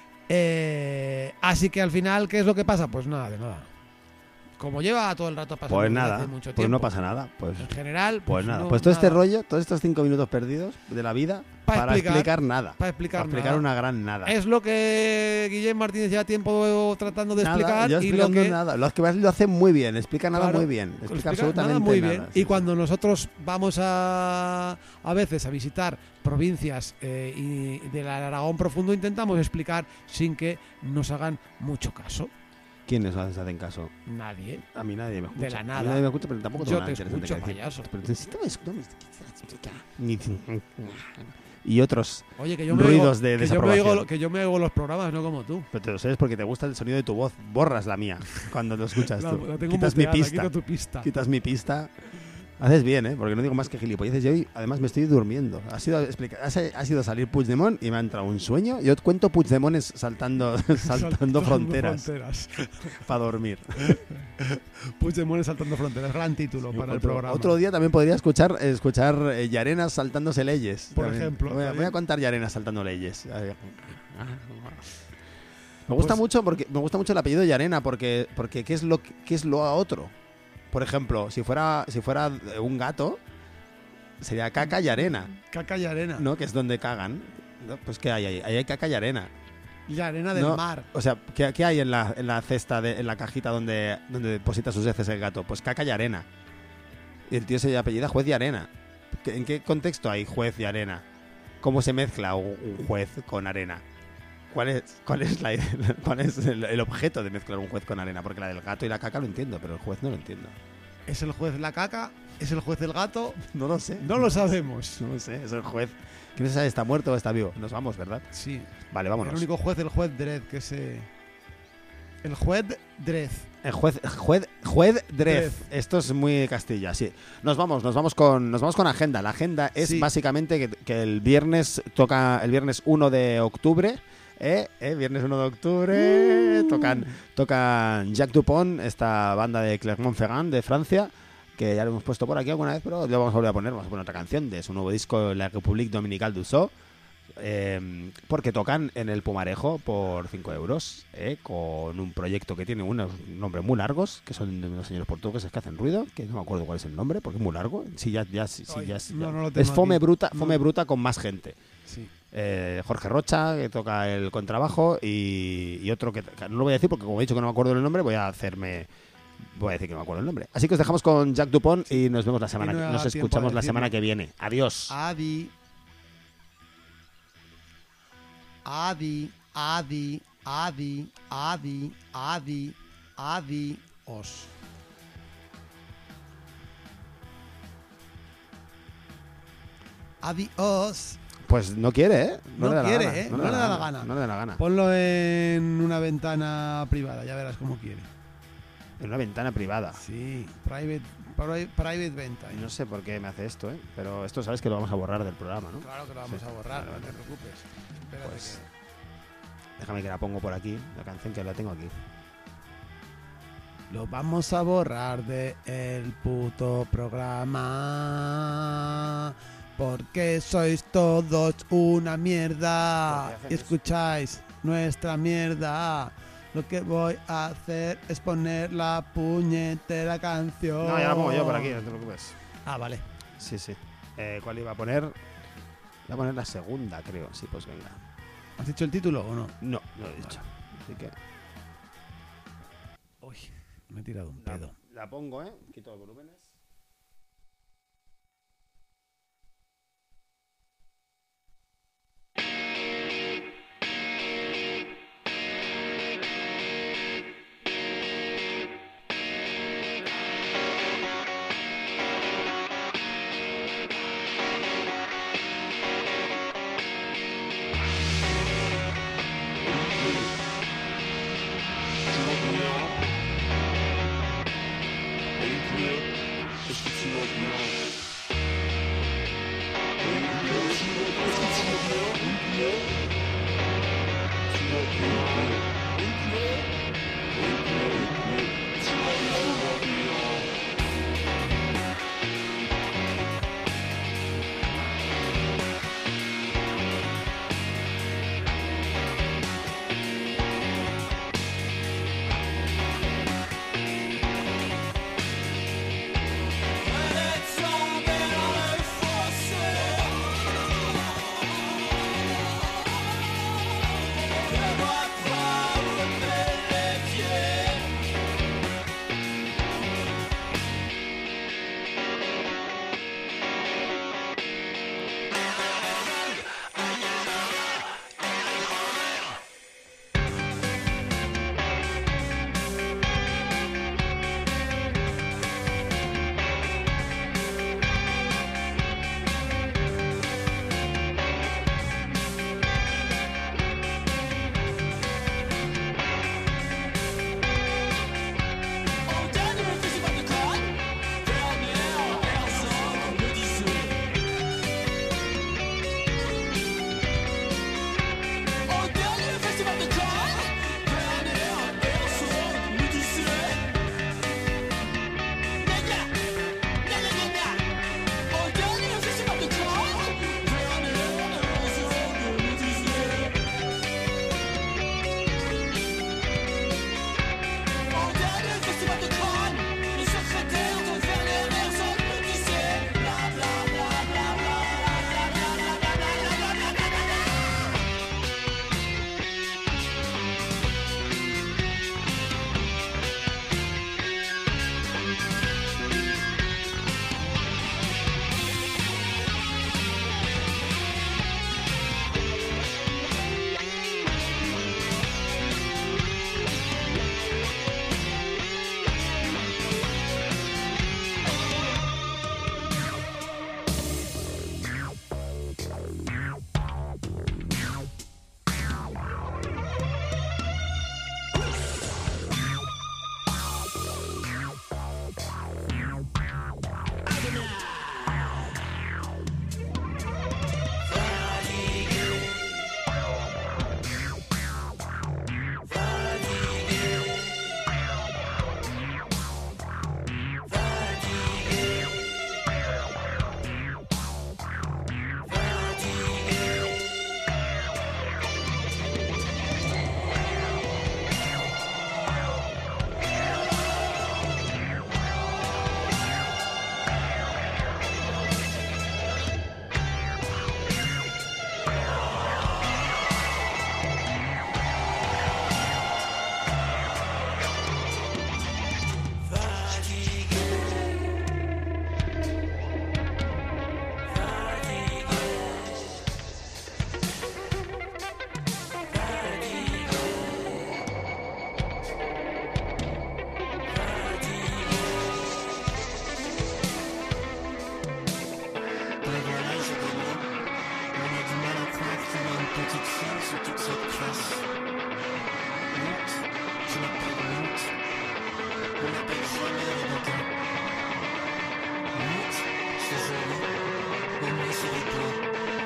Eh, así que al final, ¿qué es lo que pasa? Pues nada, de nada. Como lleva todo el rato pasando Pues desde nada, hace mucho pues tiempo, no pasa nada. Pues, en general, pues nada. no, Pues todo este nada. rollo, todos estos cinco minutos perdidos de la vida, Pa' para explicar- explicar, nada. para explicar Para explicar nada. una gran nada. Es lo que Guillem Martínez lleva tiempo tratando de Nada, explicar yo y lo explicando que nada. Lo que lo hace muy bien, explica nada Claro, muy bien. Explica, explica absolutamente nada muy bien. nada, Y sí, cuando nosotros vamos a a veces a visitar provincias eh, y del Aragón profundo, intentamos explicar sin que nos hagan mucho caso. sí. ¿Quiénes hacen caso? Nadie. A mí nadie me escucha. De la A mí nada. nadie me escucha, pero tampoco tengo Yo nada te interesante escucho, que decir. payaso. Pero necesito Ni- Y otros Oye, que yo me ruidos oigo, de que yo me oigo, desaprobación. que yo me oigo los programas, no como tú. Pero te lo sabes porque te gusta el sonido de tu voz. Borras la mía cuando lo escuchas La, tú. la tengo Quitas mi muteada, pista. quito tu pista. Quitas mi pista. Haces bien, ¿eh? Porque no digo más que gilipolleces. Yo hoy, además, me estoy durmiendo. Ha sido, explica- ha, ha sido salir Puigdemont y me ha entrado un sueño. Yo cuento Puigdemones saltando, saltando fronteras fronteras. para dormir. Puigdemont saltando fronteras. Gran título para el otro, programa. otro día también podría escuchar escuchar eh, Llarenas saltándose leyes. Por También. ejemplo, Voy a, también. voy a contar Llarenas saltando leyes. Me gusta Pues- mucho porque me gusta mucho el apellido Llarena porque porque qué es lo qué es lo a otro. Por ejemplo, si fuera si fuera un gato sería caca y arena, Caca y arena. ¿no? Que es donde cagan. ¿No? Pues qué hay ahí? Ahí hay caca y arena. Y arena del No, mar. O sea, ¿qué, qué hay en la, en la cesta, de, en la cajita donde, donde deposita sus heces el gato? Pues caca y arena. Y el tío se apellida Juez y Arena. ¿qué- ¿en qué contexto hay juez y arena? ¿Cómo se mezcla un, un juez con arena? ¿Cuál es, cuál es, la, cuál es el, el objeto de mezclar un juez con arena? Porque la del gato y la caca lo entiendo, pero el juez no lo entiendo. ¿Es el juez la caca? ¿Es el juez el gato? No lo sé. No lo sabemos. No lo sé, es el juez. ¿Quién sabe está muerto o está vivo? Nos vamos, ¿verdad? Sí. Vale, vámonos. El único juez, el juez Dredd, que se... El juez Dredd. El juez, juez, juez Dredd. Dredd. Esto es muy Castilla, sí. Nos vamos, nos vamos con, nos vamos con agenda. La agenda es Sí. básicamente que, que el viernes toca, el viernes uno de octubre. ¿Eh? ¿Eh? Viernes uno de octubre. Tocan, tocan Jacques Dupont, esta banda de Clermont-Ferrand de Francia, que ya lo hemos puesto por aquí alguna vez, pero lo vamos a volver a poner. Vamos a poner otra canción de su nuevo disco, La République Dominicale du Sceau. Eh, porque tocan en el Pumarejo por cinco euros, eh, con un proyecto que tiene unos nombres muy largos, que son de unos señores portugueses que hacen ruido, que no me acuerdo cuál es el nombre, porque es muy largo. Sí, ya, ya, sí, sí, Ay, ya, es- no, ya- no lo tengo es Fome aquí. Bruta, No. Fome Bruta con más gente. Sí. Eh, Jorge Rocha, que toca el contrabajo, y, y otro que, que no lo voy a decir porque como he dicho que no me acuerdo del nombre, voy a hacerme... Voy a decir que no me acuerdo el nombre. Así que os dejamos con Jacques Dupont y nos vemos la semana, Y no que- me nos da tiempo escuchamos a la decirlo. semana que viene. Adiós. Adi. Adi. Adi. Adi. Adi. Adi. Adi. Os. Adiós. Pues no quiere, ¿eh? No le da la quiere, gana, ¿eh? No le da la gana. No le da la gana. Ponlo en una ventana privada, ya verás cómo quiere. En una ventana privada. Sí, private, pri- private venta. No sé por qué me hace esto, ¿eh? Pero esto sabes que lo vamos a borrar del programa, ¿no? Claro que lo vamos Sí. a borrar, Vale, no te vale. preocupes. Espérate Pues- que- Déjame que la pongo por aquí, la canción que la tengo aquí. Lo vamos a borrar de el puto programa. Porque sois todos una mierda. ¿Por qué hacen Y escucháis nuestra mierda. Lo que voy a hacer es poner la puñetera canción. No, ya la pongo yo por aquí, no te preocupes. Ah, vale. Sí, sí. Eh, ¿Cuál iba a poner? Voy a poner la segunda, creo. Sí, pues venga. ¿Has dicho el título o no? No, no lo he dicho. Así que Uy, me he tirado un la, pedo. la pongo, ¿eh? Quito los volúmenes.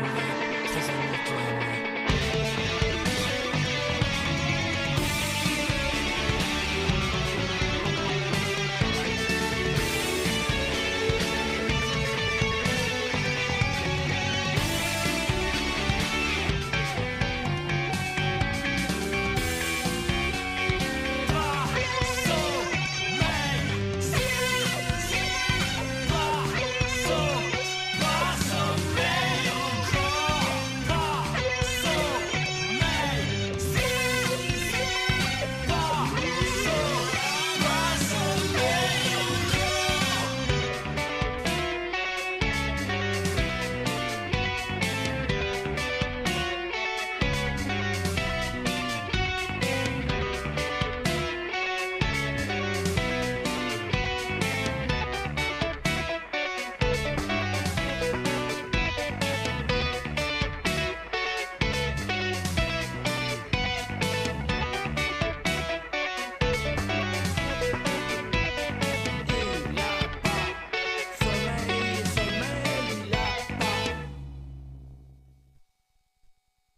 actors in the drama.